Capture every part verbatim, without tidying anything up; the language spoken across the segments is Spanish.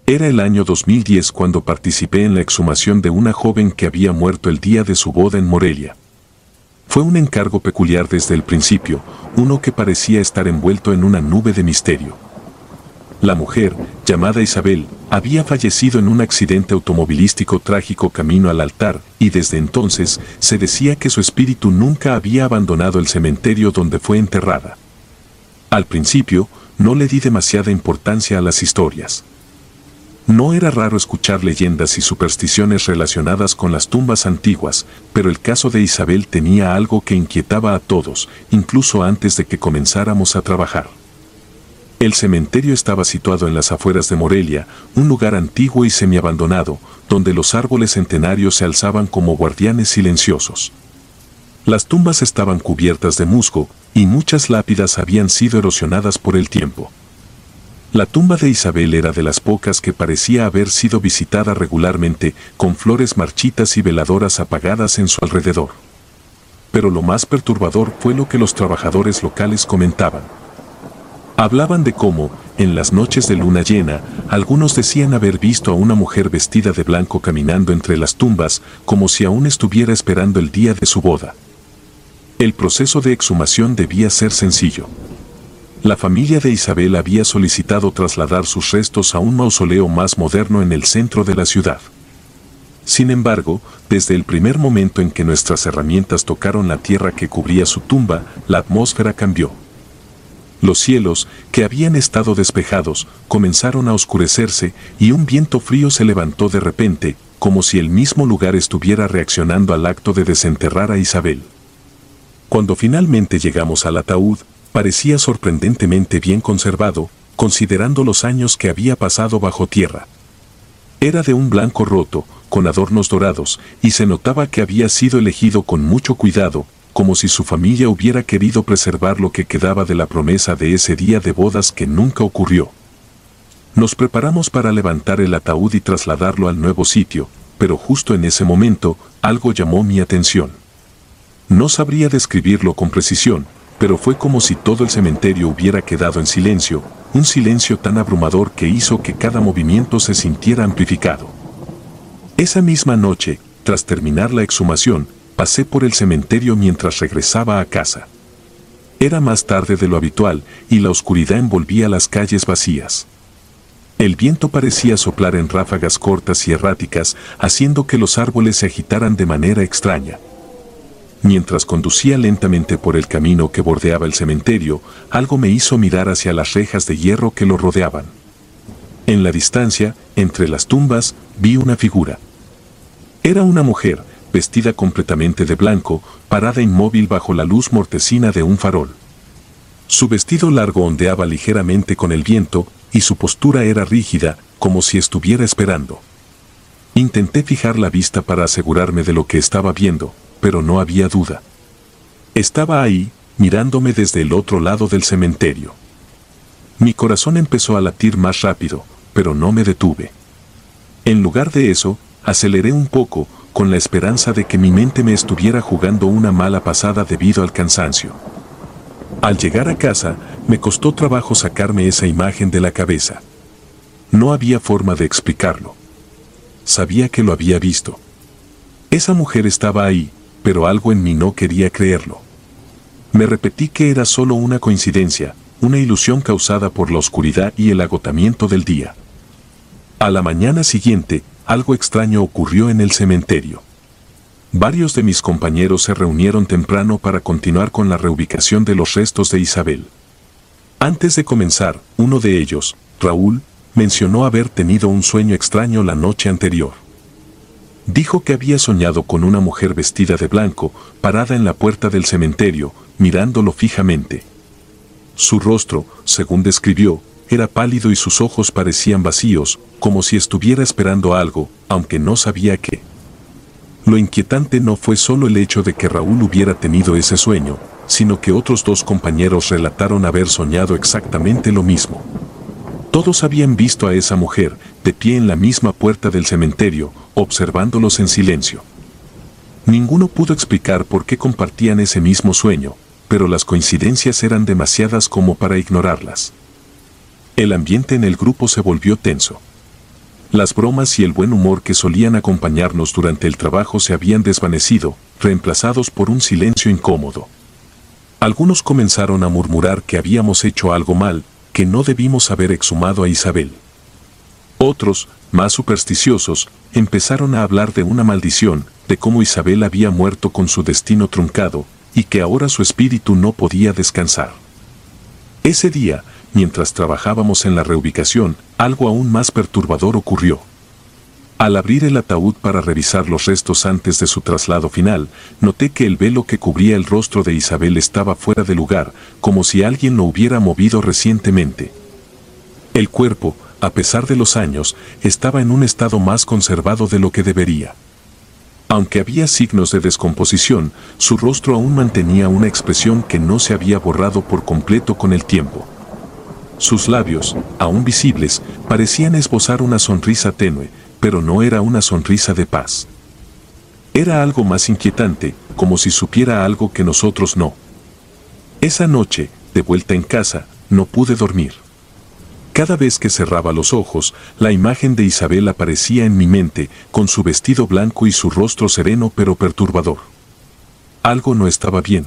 Era el año dos mil diez cuando participé en la exhumación de una joven que había muerto el día de su boda en Morelia. Fue un encargo peculiar desde el principio, uno que parecía estar envuelto en una nube de misterio. La mujer, llamada Isabel, había fallecido en un accidente automovilístico trágico camino al altar, y desde entonces se decía que su espíritu nunca había abandonado el cementerio donde fue enterrada. Al principio, no le di demasiada importancia a las historias. No era raro escuchar leyendas y supersticiones relacionadas con las tumbas antiguas, pero el caso de Isabel tenía algo que inquietaba a todos, incluso antes de que comenzáramos a trabajar. El cementerio estaba situado en las afueras de Morelia, un lugar antiguo y semiabandonado, donde los árboles centenarios se alzaban como guardianes silenciosos. Las tumbas estaban cubiertas de musgo, y muchas lápidas habían sido erosionadas por el tiempo. La tumba de Isabel era de las pocas que parecía haber sido visitada regularmente, con flores marchitas y veladoras apagadas en su alrededor. Pero lo más perturbador fue lo que los trabajadores locales comentaban. Hablaban de cómo, en las noches de luna llena, algunos decían haber visto a una mujer vestida de blanco caminando entre las tumbas, como si aún estuviera esperando el día de su boda. El proceso de exhumación debía ser sencillo. La familia de Isabel había solicitado trasladar sus restos a un mausoleo más moderno en el centro de la ciudad. Sin embargo, desde el primer momento en que nuestras herramientas tocaron la tierra que cubría su tumba, la atmósfera cambió. Los cielos, que habían estado despejados, comenzaron a oscurecerse y un viento frío se levantó de repente, como si el mismo lugar estuviera reaccionando al acto de desenterrar a Isabel. Cuando finalmente llegamos al ataúd, parecía sorprendentemente bien conservado, considerando los años que había pasado bajo tierra. Era de un blanco roto, con adornos dorados, y se notaba que había sido elegido con mucho cuidado, como si su familia hubiera querido preservar lo que quedaba de la promesa de ese día de bodas que nunca ocurrió. Nos preparamos para levantar el ataúd y trasladarlo al nuevo sitio, pero justo en ese momento, algo llamó mi atención. No sabría describirlo con precisión, pero fue como si todo el cementerio hubiera quedado en silencio, un silencio tan abrumador que hizo que cada movimiento se sintiera amplificado. Esa misma noche, tras terminar la exhumación, pasé por el cementerio mientras regresaba a casa. Era más tarde de lo habitual, y la oscuridad envolvía las calles vacías. El viento parecía soplar en ráfagas cortas y erráticas, haciendo que los árboles se agitaran de manera extraña. Mientras conducía lentamente por el camino que bordeaba el cementerio, algo me hizo mirar hacia las rejas de hierro que lo rodeaban. En la distancia, entre las tumbas, vi una figura. Era una mujer, vestida completamente de blanco, parada inmóvil bajo la luz mortecina de un farol. Su vestido largo ondeaba ligeramente con el viento, y su postura era rígida, como si estuviera esperando. Intenté fijar la vista para asegurarme de lo que estaba viendo, pero no había duda. Estaba ahí, mirándome desde el otro lado del cementerio. Mi corazón empezó a latir más rápido, pero no me detuve. En lugar de eso, aceleré un poco, con la esperanza de que mi mente me estuviera jugando una mala pasada debido al cansancio. Al llegar a casa, me costó trabajo sacarme esa imagen de la cabeza. No había forma de explicarlo. Sabía que lo había visto. Esa mujer estaba ahí, pero algo en mí no quería creerlo. Me repetí que era solo una coincidencia, una ilusión causada por la oscuridad y el agotamiento del día. A la mañana siguiente, algo extraño ocurrió en el cementerio. Varios de mis compañeros se reunieron temprano para continuar con la reubicación de los restos de Isabel. Antes de comenzar, uno de ellos, Raúl, mencionó haber tenido un sueño extraño la noche anterior. Dijo que había soñado con una mujer vestida de blanco, parada en la puerta del cementerio, mirándolo fijamente. Su rostro, según describió, era pálido y sus ojos parecían vacíos, como si estuviera esperando algo, aunque no sabía qué. Lo inquietante no fue solo el hecho de que Raúl hubiera tenido ese sueño, sino que otros dos compañeros relataron haber soñado exactamente lo mismo. Todos habían visto a esa mujer, de pie en la misma puerta del cementerio, observándolos en silencio. Ninguno pudo explicar por qué compartían ese mismo sueño, pero las coincidencias eran demasiadas como para ignorarlas. El ambiente en el grupo se volvió tenso. Las bromas y el buen humor que solían acompañarnos durante el trabajo se habían desvanecido, reemplazados por un silencio incómodo. Algunos comenzaron a murmurar que habíamos hecho algo mal, que no debimos haber exhumado a Isabel. Otros, más supersticiosos, empezaron a hablar de una maldición, de cómo Isabel había muerto con su destino truncado, y que ahora su espíritu no podía descansar. Ese día, mientras trabajábamos en la reubicación, algo aún más perturbador ocurrió. Al abrir el ataúd para revisar los restos antes de su traslado final, noté que el velo que cubría el rostro de Isabel estaba fuera de lugar, como si alguien lo hubiera movido recientemente. El cuerpo, a pesar de los años, estaba en un estado más conservado de lo que debería. Aunque había signos de descomposición, su rostro aún mantenía una expresión que no se había borrado por completo con el tiempo. Sus labios, aún visibles, parecían esbozar una sonrisa tenue, pero no era una sonrisa de paz. Era algo más inquietante, como si supiera algo que nosotros no. Esa noche, de vuelta en casa, no pude dormir. Cada vez que cerraba los ojos, la imagen de Isabel aparecía en mi mente, con su vestido blanco y su rostro sereno pero perturbador. Algo no estaba bien.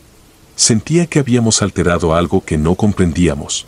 Sentía que habíamos alterado algo que no comprendíamos.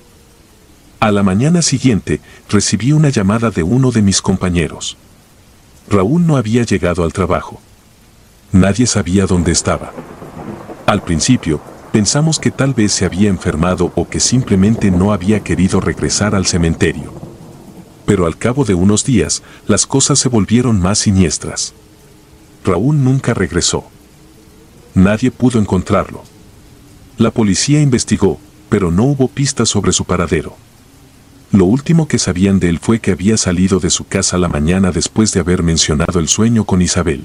A la mañana siguiente, recibí una llamada de uno de mis compañeros. Raúl no había llegado al trabajo. Nadie sabía dónde estaba. Al principio, pensamos que tal vez se había enfermado o que simplemente no había querido regresar al cementerio. Pero al cabo de unos días, las cosas se volvieron más siniestras. Raúl nunca regresó. Nadie pudo encontrarlo. La policía investigó, pero no hubo pistas sobre su paradero. Lo último que sabían de él fue que había salido de su casa la mañana después de haber mencionado el sueño con Isabel.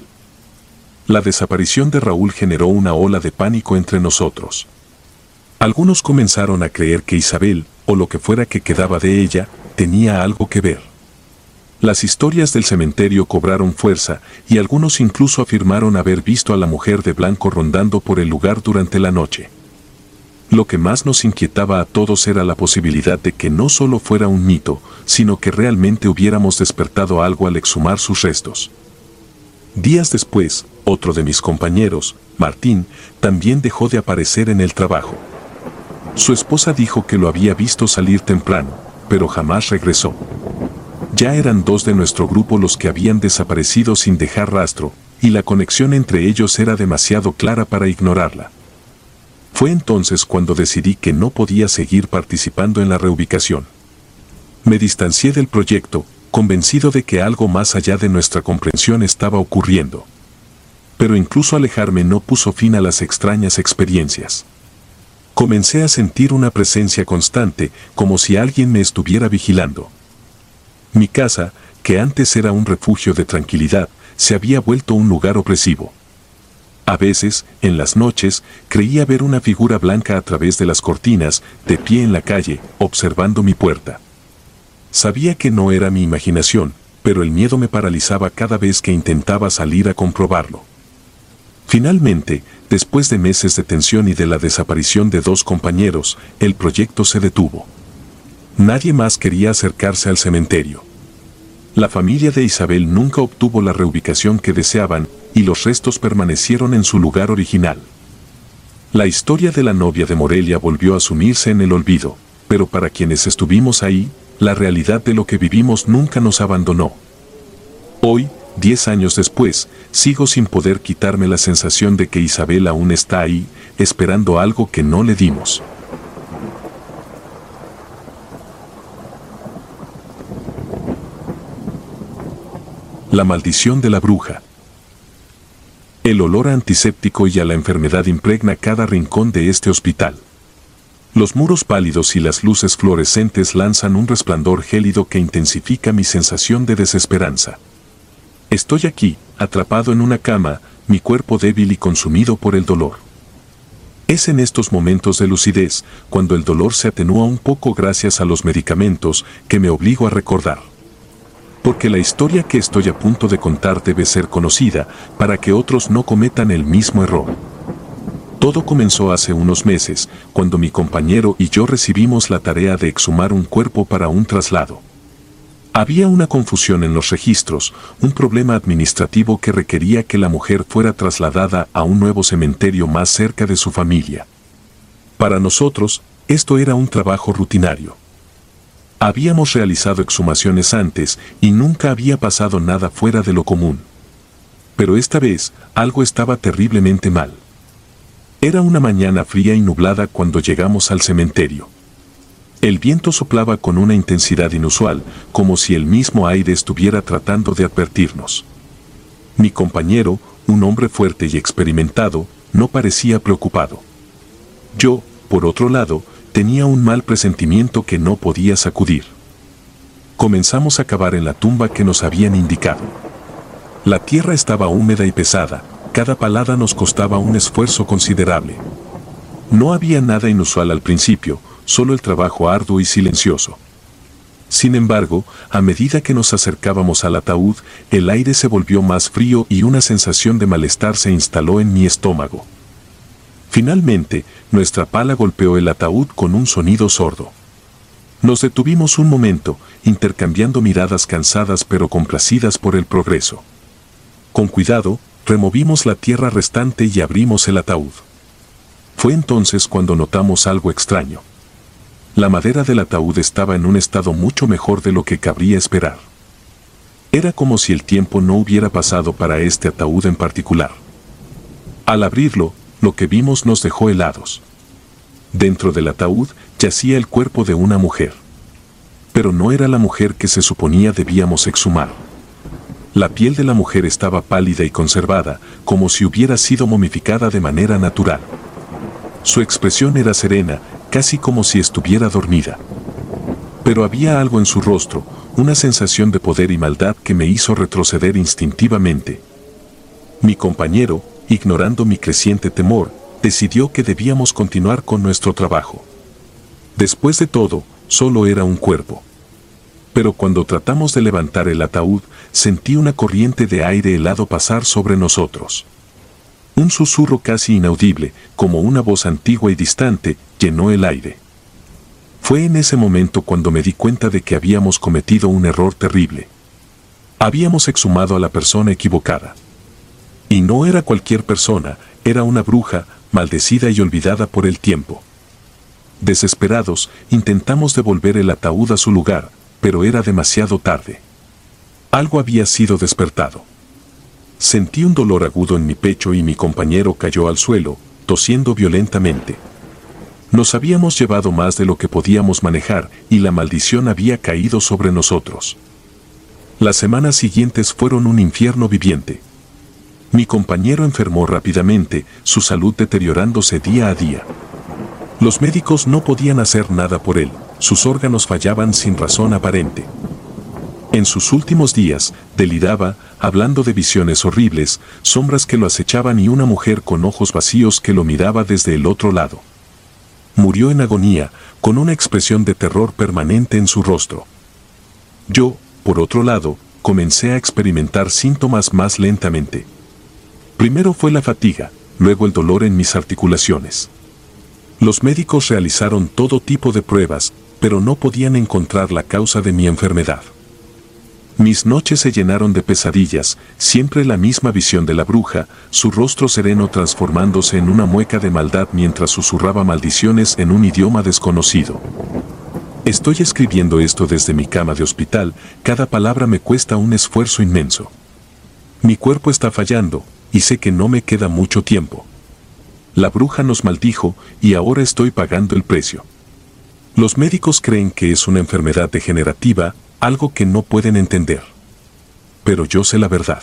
La desaparición de Raúl generó una ola de pánico entre nosotros. Algunos comenzaron a creer que Isabel, o lo que fuera que quedaba de ella, tenía algo que ver. Las historias del cementerio cobraron fuerza, y algunos incluso afirmaron haber visto a la mujer de blanco rondando por el lugar durante la noche. Lo que más nos inquietaba a todos era la posibilidad de que no solo fuera un mito, sino que realmente hubiéramos despertado algo al exhumar sus restos. Días después, otro de mis compañeros, Martín, también dejó de aparecer en el trabajo. Su esposa dijo que lo había visto salir temprano, pero jamás regresó. Ya eran dos de nuestro grupo los que habían desaparecido sin dejar rastro, y la conexión entre ellos era demasiado clara para ignorarla. Fue entonces cuando decidí que no podía seguir participando en la reubicación. Me distancié del proyecto, convencido de que algo más allá de nuestra comprensión estaba ocurriendo. Pero incluso alejarme no puso fin a las extrañas experiencias. Comencé a sentir una presencia constante, como si alguien me estuviera vigilando. Mi casa, que antes era un refugio de tranquilidad, se había vuelto un lugar opresivo. A veces, en las noches, creía ver una figura blanca a través de las cortinas, de pie en la calle, observando mi puerta. Sabía que no era mi imaginación, pero el miedo me paralizaba cada vez que intentaba salir a comprobarlo. Finalmente, después de meses de tensión y de la desaparición de dos compañeros, el proyecto se detuvo. Nadie más quería acercarse al cementerio. La familia de Isabel nunca obtuvo la reubicación que deseaban, y los restos permanecieron en su lugar original. La historia de la novia de Morelia volvió a sumirse en el olvido, pero para quienes estuvimos ahí, la realidad de lo que vivimos nunca nos abandonó. Hoy, diez años después, sigo sin poder quitarme la sensación de que Isabel aún está ahí, esperando algo que no le dimos. La maldición de la bruja. El olor a antiséptico y a la enfermedad impregna cada rincón de este hospital. Los muros pálidos y las luces fluorescentes lanzan un resplandor gélido que intensifica mi sensación de desesperanza. Estoy aquí, atrapado en una cama, mi cuerpo débil y consumido por el dolor. Es en estos momentos de lucidez, cuando el dolor se atenúa un poco gracias a los medicamentos, que me obligo a recordar. Porque la historia que estoy a punto de contar debe ser conocida, para que otros no cometan el mismo error. Todo comenzó hace unos meses, cuando mi compañero y yo recibimos la tarea de exhumar un cuerpo para un traslado. Había una confusión en los registros, un problema administrativo que requería que la mujer fuera trasladada a un nuevo cementerio más cerca de su familia. Para nosotros, esto era un trabajo rutinario. Habíamos realizado exhumaciones antes y nunca había pasado nada fuera de lo común. Pero esta vez, algo estaba terriblemente mal. Era una mañana fría y nublada cuando llegamos al cementerio. El viento soplaba con una intensidad inusual, como si el mismo aire estuviera tratando de advertirnos. Mi compañero, un hombre fuerte y experimentado, no parecía preocupado. Yo, por otro lado, tenía un mal presentimiento que no podía sacudir. Comenzamos a cavar en la tumba que nos habían indicado. La tierra estaba húmeda y pesada, cada palada nos costaba un esfuerzo considerable. No había nada inusual al principio, solo el trabajo arduo y silencioso. Sin embargo, a medida que nos acercábamos al ataúd, el aire se volvió más frío y una sensación de malestar se instaló en mi estómago. Finalmente, nuestra pala golpeó el ataúd con un sonido sordo. Nos detuvimos un momento, intercambiando miradas cansadas pero complacidas por el progreso. Con cuidado, removimos la tierra restante y abrimos el ataúd. Fue entonces cuando notamos algo extraño. La madera del ataúd estaba en un estado mucho mejor de lo que cabría esperar. Era como si el tiempo no hubiera pasado para este ataúd en particular. Al abrirlo, lo que vimos nos dejó helados. Dentro del ataúd yacía el cuerpo de una mujer. Pero no era la mujer que se suponía debíamos exhumar. La piel de la mujer estaba pálida y conservada, como si hubiera sido momificada de manera natural. Su expresión era serena, casi como si estuviera dormida. Pero había algo en su rostro, una sensación de poder y maldad que me hizo retroceder instintivamente. Mi compañero, ignorando mi creciente temor, decidió que debíamos continuar con nuestro trabajo. Después de todo, solo era un cuerpo. Pero cuando tratamos de levantar el ataúd, sentí una corriente de aire helado pasar sobre nosotros. Un susurro casi inaudible, como una voz antigua y distante, llenó el aire. Fue en ese momento cuando me di cuenta de que habíamos cometido un error terrible. Habíamos exhumado a la persona equivocada. Y no era cualquier persona, era una bruja, maldecida y olvidada por el tiempo. Desesperados, intentamos devolver el ataúd a su lugar, pero era demasiado tarde. Algo había sido despertado. Sentí un dolor agudo en mi pecho y mi compañero cayó al suelo, tosiendo violentamente. Nos habíamos llevado más de lo que podíamos manejar y la maldición había caído sobre nosotros. Las semanas siguientes fueron un infierno viviente. Mi compañero enfermó rápidamente, su salud deteriorándose día a día. Los médicos no podían hacer nada por él, sus órganos fallaban sin razón aparente. En sus últimos días, deliraba, hablando de visiones horribles, sombras que lo acechaban y una mujer con ojos vacíos que lo miraba desde el otro lado. Murió en agonía, con una expresión de terror permanente en su rostro. Yo, por otro lado, comencé a experimentar síntomas más lentamente. Primero fue la fatiga, luego el dolor en mis articulaciones. Los médicos realizaron todo tipo de pruebas, pero no podían encontrar la causa de mi enfermedad. Mis noches se llenaron de pesadillas, siempre la misma visión de la bruja, su rostro sereno transformándose en una mueca de maldad mientras susurraba maldiciones en un idioma desconocido. Estoy escribiendo esto desde mi cama de hospital, cada palabra me cuesta un esfuerzo inmenso. Mi cuerpo está fallando, y sé que no me queda mucho tiempo. La bruja nos maldijo, y ahora estoy pagando el precio. Los médicos creen que es una enfermedad degenerativa, algo que no pueden entender. Pero yo sé la verdad.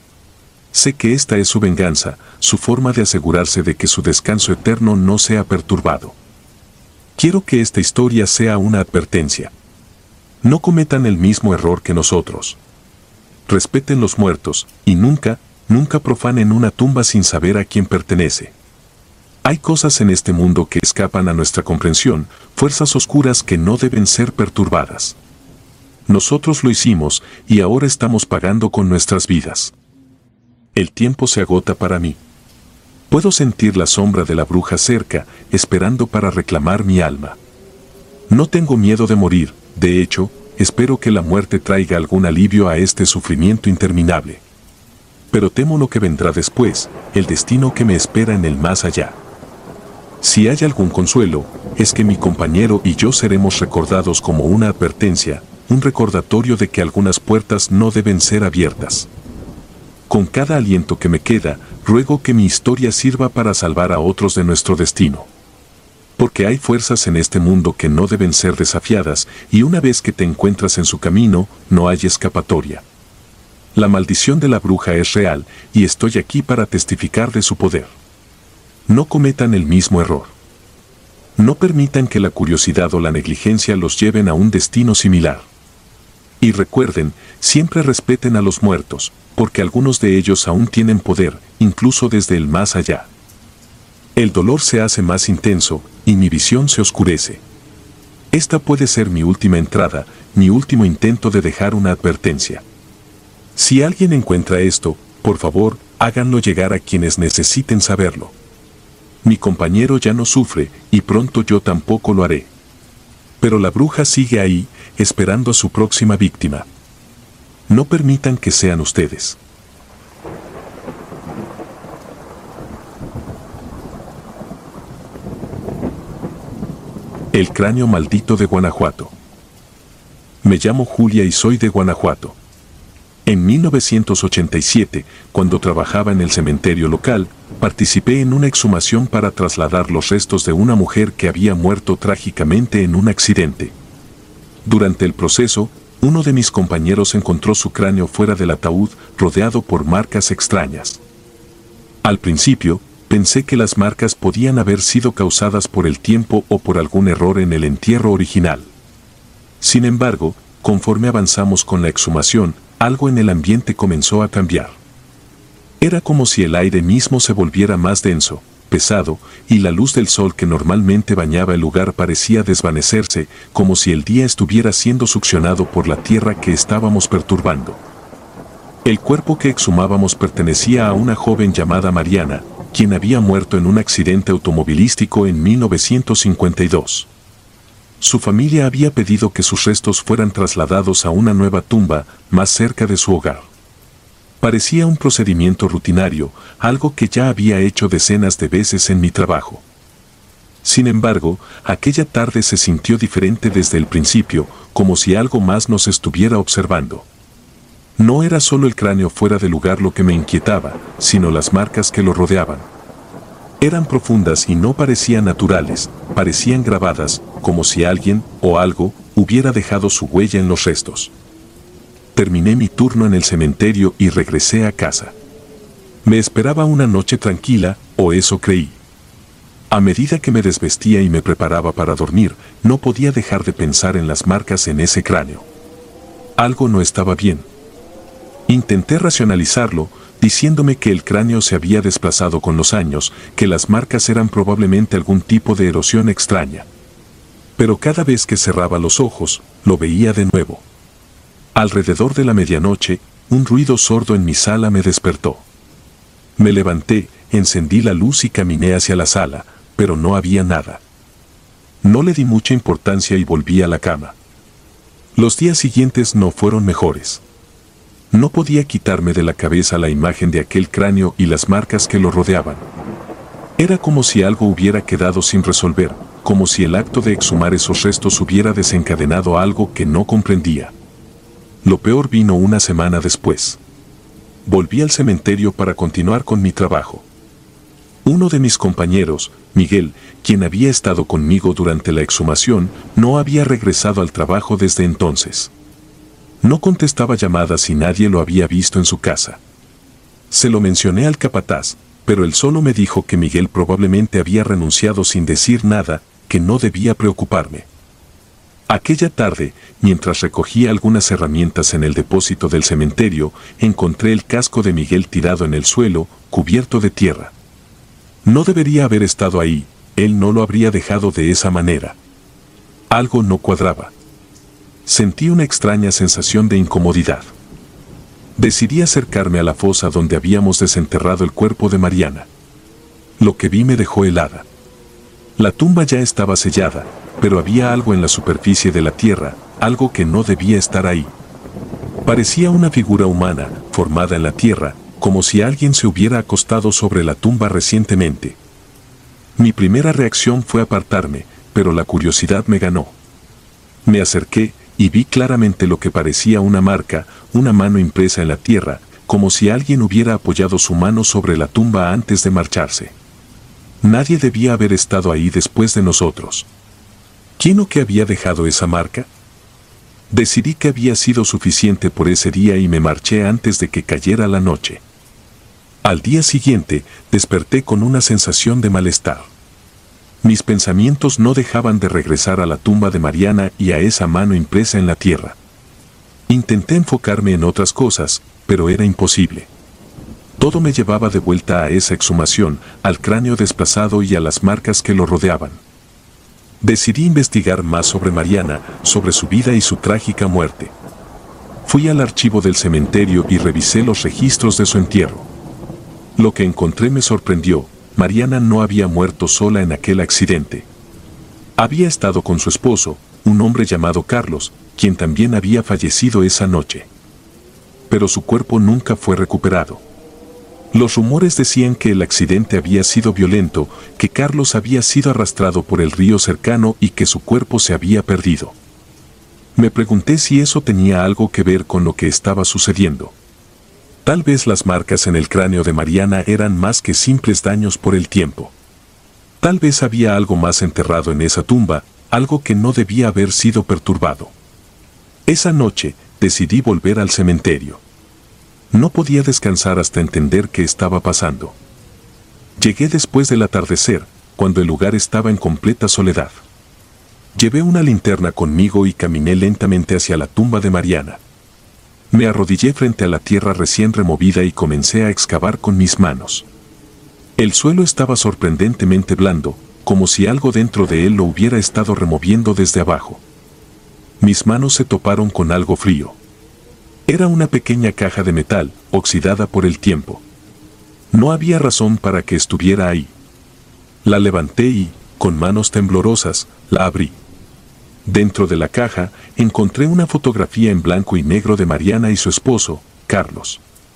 Sé que esta es su venganza, su forma de asegurarse de que su descanso eterno no sea perturbado. Quiero que esta historia sea una advertencia. No cometan el mismo error que nosotros. Respeten los muertos, y nunca, nunca profanen una tumba sin saber a quién pertenece. Hay cosas en este mundo que escapan a nuestra comprensión, fuerzas oscuras que no deben ser perturbadas. Nosotros lo hicimos, y ahora estamos pagando con nuestras vidas. El tiempo se agota para mí. Puedo sentir la sombra de la bruja cerca, esperando para reclamar mi alma. No tengo miedo de morir, de hecho, espero que la muerte traiga algún alivio a este sufrimiento interminable. Pero temo lo que vendrá después, el destino que me espera en el más allá. Si hay algún consuelo, es que mi compañero y yo seremos recordados como una advertencia, un recordatorio de que algunas puertas no deben ser abiertas. Con cada aliento que me queda, ruego que mi historia sirva para salvar a otros de nuestro destino. Porque hay fuerzas en este mundo que no deben ser desafiadas, y una vez que te encuentras en su camino, no hay escapatoria. La maldición de la bruja es real, y estoy aquí para testificar de su poder. No cometan el mismo error. No permitan que la curiosidad o la negligencia los lleven a un destino similar. Y recuerden, siempre respeten a los muertos, porque algunos de ellos aún tienen poder, incluso desde el más allá. El dolor se hace más intenso, y mi visión se oscurece. Esta puede ser mi última entrada, mi último intento de dejar una advertencia. Si alguien encuentra esto, por favor, háganlo llegar a quienes necesiten saberlo. Mi compañero ya no sufre, y pronto yo tampoco lo haré. Pero la bruja sigue ahí, esperando a su próxima víctima. No permitan que sean ustedes. El cráneo maldito de Guanajuato. Me llamo Julia y soy de Guanajuato. En mil novecientos ochenta y siete, cuando trabajaba en el cementerio local, participé en una exhumación para trasladar los restos de una mujer que había muerto trágicamente en un accidente. Durante el proceso, uno de mis compañeros encontró su cráneo fuera del ataúd, rodeado por marcas extrañas. Al principio, pensé que las marcas podían haber sido causadas por el tiempo o por algún error en el entierro original. Sin embargo, conforme avanzamos con la exhumación, algo en el ambiente comenzó a cambiar. Era como si el aire mismo se volviera más denso, pesado, y la luz del sol que normalmente bañaba el lugar parecía desvanecerse, como si el día estuviera siendo succionado por la tierra que estábamos perturbando. El cuerpo que exhumábamos pertenecía a una joven llamada Mariana, quien había muerto en un accidente automovilístico en mil novecientos cincuenta y dos. Su familia había pedido que sus restos fueran trasladados a una nueva tumba, más cerca de su hogar. Parecía un procedimiento rutinario, algo que ya había hecho decenas de veces en mi trabajo. Sin embargo, aquella tarde se sintió diferente desde el principio, como si algo más nos estuviera observando. No era solo el cráneo fuera de lugar lo que me inquietaba, sino las marcas que lo rodeaban. Eran profundas y no parecían naturales, parecían grabadas, como si alguien, o algo, hubiera dejado su huella en los restos. Terminé mi turno en el cementerio y regresé a casa. Me esperaba una noche tranquila, o eso creí. A medida que me desvestía y me preparaba para dormir, no podía dejar de pensar en las marcas en ese cráneo. Algo no estaba bien. Intenté racionalizarlo, diciéndome que el cráneo se había desplazado con los años, que las marcas eran probablemente algún tipo de erosión extraña. Pero cada vez que cerraba los ojos, lo veía de nuevo. Alrededor de la medianoche, un ruido sordo en mi sala me despertó. Me levanté, encendí la luz y caminé hacia la sala, pero no había nada. No le di mucha importancia y volví a la cama. Los días siguientes no fueron mejores. No podía quitarme de la cabeza la imagen de aquel cráneo y las marcas que lo rodeaban. Era como si algo hubiera quedado sin resolver, como si el acto de exhumar esos restos hubiera desencadenado algo que no comprendía. Lo peor vino una semana después. Volví al cementerio para continuar con mi trabajo. Uno de mis compañeros, Miguel, quien había estado conmigo durante la exhumación, no había regresado al trabajo desde entonces. No contestaba llamadas y nadie lo había visto en su casa. Se lo mencioné al capataz, pero él solo me dijo que Miguel probablemente había renunciado sin decir nada, que no debía preocuparme. Aquella tarde, mientras recogía algunas herramientas en el depósito del cementerio, encontré el casco de Miguel tirado en el suelo, cubierto de tierra. No debería haber estado ahí, él no lo habría dejado de esa manera. Algo no cuadraba. Sentí una extraña sensación de incomodidad. Decidí acercarme a la fosa donde habíamos desenterrado el cuerpo de Mariana. Lo que vi me dejó helada. La tumba ya estaba sellada, pero había algo en la superficie de la tierra, algo que no debía estar ahí. Parecía una figura humana, formada en la tierra, como si alguien se hubiera acostado sobre la tumba recientemente. Mi primera reacción fue apartarme, pero la curiosidad me ganó. Me acerqué y vi claramente lo que parecía una marca, una mano impresa en la tierra, como si alguien hubiera apoyado su mano sobre la tumba antes de marcharse. Nadie debía haber estado ahí después de nosotros. ¿Quién o qué había dejado esa marca? Decidí que había sido suficiente por ese día y me marché antes de que cayera la noche. Al día siguiente, desperté con una sensación de malestar. Mis pensamientos no dejaban de regresar a la tumba de Mariana y a esa mano impresa en la tierra. Intenté enfocarme en otras cosas, pero era imposible. Todo me llevaba de vuelta a esa exhumación, al cráneo desplazado y a las marcas que lo rodeaban. Decidí investigar más sobre Mariana, sobre su vida y su trágica muerte. Fui al archivo del cementerio y revisé los registros de su entierro. Lo que encontré me sorprendió. Mariana no había muerto sola en aquel accidente. Había estado con su esposo, un hombre llamado Carlos, quien también había fallecido esa noche. Pero su cuerpo nunca fue recuperado. Los rumores decían que el accidente había sido violento, que Carlos había sido arrastrado por el río cercano y que su cuerpo se había perdido. Me pregunté si eso tenía algo que ver con lo que estaba sucediendo. Tal vez las marcas en el cráneo de Mariana eran más que simples daños por el tiempo. Tal vez había algo más enterrado en esa tumba, algo que no debía haber sido perturbado. Esa noche, decidí volver al cementerio. No podía descansar hasta entender qué estaba pasando. Llegué después del atardecer, cuando el lugar estaba en completa soledad. Llevé una linterna conmigo y caminé lentamente hacia la tumba de Mariana. Me arrodillé frente a la tierra recién removida y comencé a excavar con mis manos. El suelo estaba sorprendentemente blando, como si algo dentro de él lo hubiera estado removiendo desde abajo. Mis manos se toparon con algo frío. Era una pequeña caja de metal, oxidada por el tiempo. No había razón para que estuviera ahí. La levanté y, con manos temblorosas, la abrí. Dentro de la caja, encontré una fotografía en blanco y negro de Mariana y su esposo, Carlos.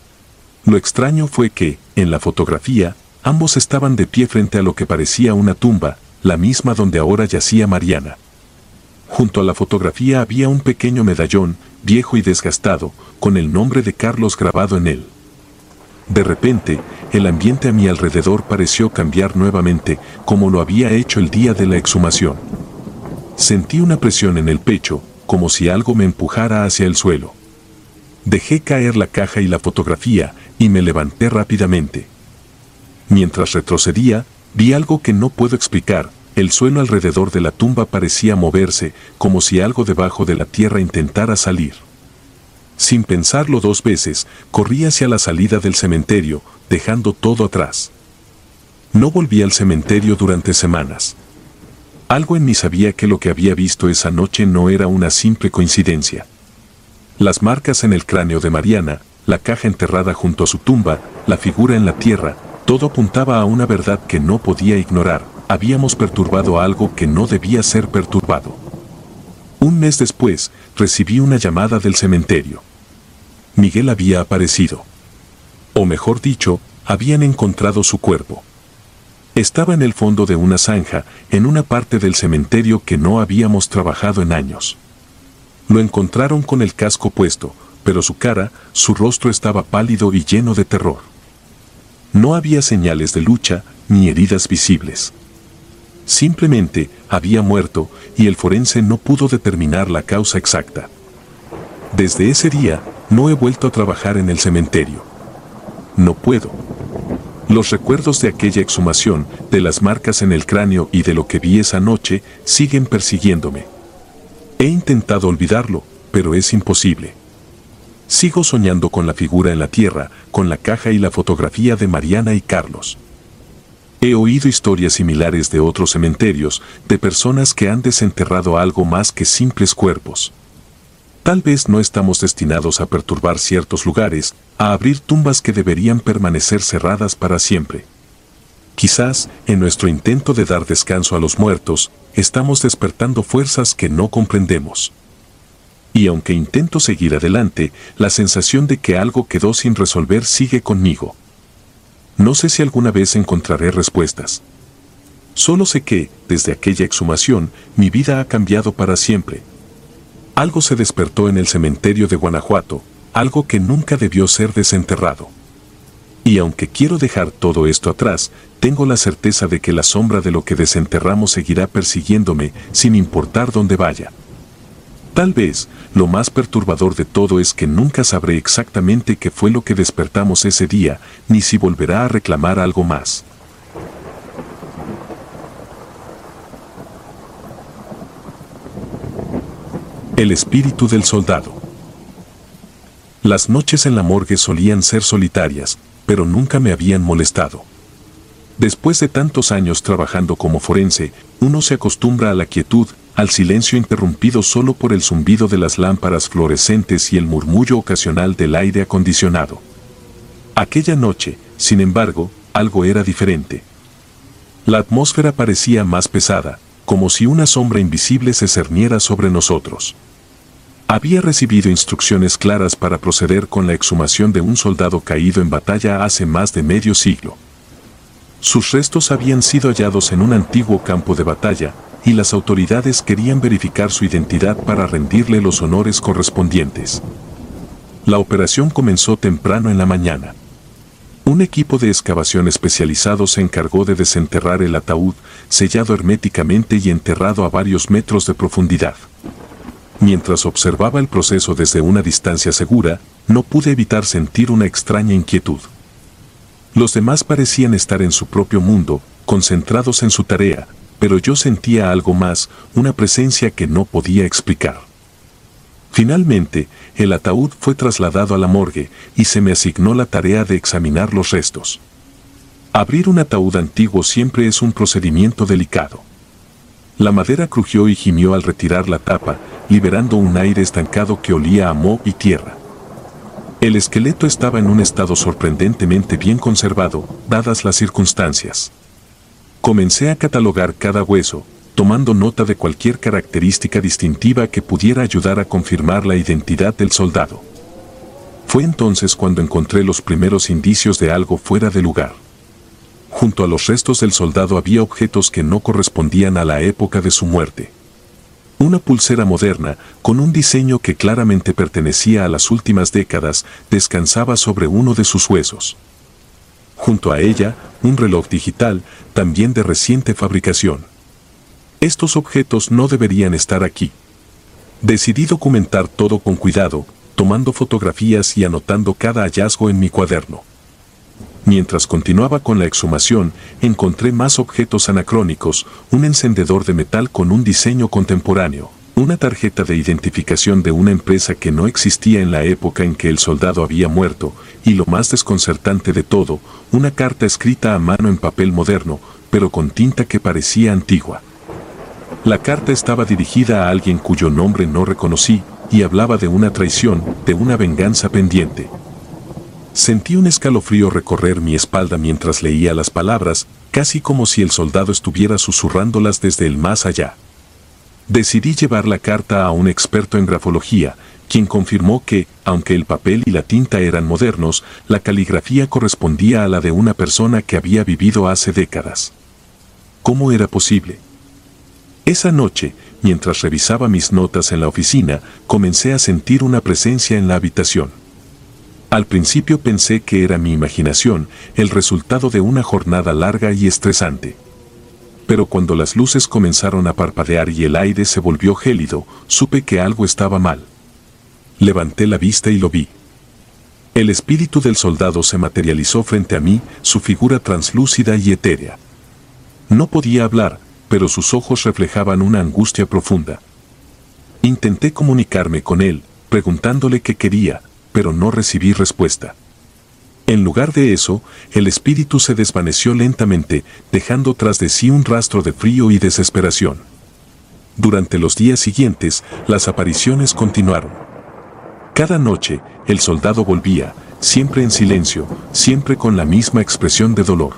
Lo extraño fue que, en la fotografía, ambos estaban de pie frente a lo que parecía una tumba, la misma donde ahora yacía Mariana. Junto a la fotografía había un pequeño medallón, viejo y desgastado, con el nombre de Carlos grabado en él. De repente, el ambiente a mi alrededor pareció cambiar nuevamente, como lo había hecho el día de la exhumación. Sentí una presión en el pecho, como si algo me empujara hacia el suelo. Dejé caer la caja y la fotografía, y me levanté rápidamente. Mientras retrocedía, vi algo que no puedo explicar. El suelo alrededor de la tumba parecía moverse, como si algo debajo de la tierra intentara salir. Sin pensarlo dos veces, corrí hacia la salida del cementerio, dejando todo atrás. No volví al cementerio durante semanas. Algo en mí sabía que lo que había visto esa noche no era una simple coincidencia. Las marcas en el cráneo de Mariana, la caja enterrada junto a su tumba, la figura en la tierra, todo apuntaba a una verdad que no podía ignorar. Habíamos perturbado algo que no debía ser perturbado. Un mes después, recibí una llamada del cementerio. Miguel había aparecido. O mejor dicho, habían encontrado su cuerpo. Estaba en el fondo de una zanja, en una parte del cementerio que no habíamos trabajado en años. Lo encontraron con el casco puesto, pero su cara, su rostro estaba pálido y lleno de terror. No había señales de lucha, ni heridas visibles. Simplemente, había muerto, y el forense no pudo determinar la causa exacta. Desde ese día, no he vuelto a trabajar en el cementerio. No puedo. Los recuerdos de aquella exhumación, de las marcas en el cráneo y de lo que vi esa noche, siguen persiguiéndome. He intentado olvidarlo, pero es imposible. Sigo soñando con la figura en la tierra, con la caja y la fotografía de Mariana y Carlos. He oído historias similares de otros cementerios, de personas que han desenterrado algo más que simples cuerpos. Tal vez no estamos destinados a perturbar ciertos lugares, a abrir tumbas que deberían permanecer cerradas para siempre. Quizás, en nuestro intento de dar descanso a los muertos, estamos despertando fuerzas que no comprendemos. Y aunque intento seguir adelante, la sensación de que algo quedó sin resolver sigue conmigo. No sé si alguna vez encontraré respuestas. Solo sé que, desde aquella exhumación, mi vida ha cambiado para siempre. Algo se despertó en el cementerio de Guanajuato, algo que nunca debió ser desenterrado. Y aunque quiero dejar todo esto atrás, tengo la certeza de que la sombra de lo que desenterramos seguirá persiguiéndome sin importar dónde vaya. Tal vez, lo más perturbador de todo es que nunca sabré exactamente qué fue lo que despertamos ese día, ni si volverá a reclamar algo más. El espíritu del soldado. Las noches en la morgue solían ser solitarias, pero nunca me habían molestado. Después de tantos años trabajando como forense, uno se acostumbra a la quietud, al silencio interrumpido solo por el zumbido de las lámparas fluorescentes y el murmullo ocasional del aire acondicionado. Aquella noche, sin embargo, algo era diferente. La atmósfera parecía más pesada, como si una sombra invisible se cerniera sobre nosotros. Había recibido instrucciones claras para proceder con la exhumación de un soldado caído en batalla hace más de medio siglo. Sus restos habían sido hallados en un antiguo campo de batalla, y las autoridades querían verificar su identidad para rendirle los honores correspondientes. La operación comenzó temprano en la mañana. Un equipo de excavación especializado se encargó de desenterrar el ataúd, sellado herméticamente y enterrado a varios metros de profundidad. Mientras observaba el proceso desde una distancia segura, no pude evitar sentir una extraña inquietud. Los demás parecían estar en su propio mundo, concentrados en su tarea, pero yo sentía algo más, una presencia que no podía explicar. Finalmente, el ataúd fue trasladado a la morgue y se me asignó la tarea de examinar los restos. Abrir un ataúd antiguo siempre es un procedimiento delicado. La madera crujió y gimió al retirar la tapa, liberando un aire estancado que olía a moho y tierra. El esqueleto estaba en un estado sorprendentemente bien conservado, dadas las circunstancias. Comencé a catalogar cada hueso, tomando nota de cualquier característica distintiva que pudiera ayudar a confirmar la identidad del soldado. Fue entonces cuando encontré los primeros indicios de algo fuera de lugar. Junto a los restos del soldado había objetos que no correspondían a la época de su muerte. Una pulsera moderna, con un diseño que claramente pertenecía a las últimas décadas, descansaba sobre uno de sus huesos. Junto a ella, un reloj digital, también de reciente fabricación. Estos objetos no deberían estar aquí. Decidí documentar todo con cuidado, tomando fotografías y anotando cada hallazgo en mi cuaderno. Mientras continuaba con la exhumación, encontré más objetos anacrónicos, un encendedor de metal con un diseño contemporáneo, una tarjeta de identificación de una empresa que no existía en la época en que el soldado había muerto, y lo más desconcertante de todo, una carta escrita a mano en papel moderno, pero con tinta que parecía antigua. La carta estaba dirigida a alguien cuyo nombre no reconocí, y hablaba de una traición, de una venganza pendiente. Sentí un escalofrío recorrer mi espalda mientras leía las palabras, casi como si el soldado estuviera susurrándolas desde el más allá. Decidí llevar la carta a un experto en grafología, quien confirmó que, aunque el papel y la tinta eran modernos, la caligrafía correspondía a la de una persona que había vivido hace décadas. ¿Cómo era posible? Esa noche, mientras revisaba mis notas en la oficina, comencé a sentir una presencia en la habitación. Al principio pensé que era mi imaginación, el resultado de una jornada larga y estresante. Pero cuando las luces comenzaron a parpadear y el aire se volvió gélido, supe que algo estaba mal. Levanté la vista y lo vi. El espíritu del soldado se materializó frente a mí, su figura translúcida y etérea. No podía hablar, pero sus ojos reflejaban una angustia profunda. Intenté comunicarme con él, preguntándole qué quería, pero no recibí respuesta. En lugar de eso, el espíritu se desvaneció lentamente, dejando tras de sí un rastro de frío y desesperación. Durante los días siguientes, las apariciones continuaron. Cada noche, el soldado volvía, siempre en silencio, siempre con la misma expresión de dolor.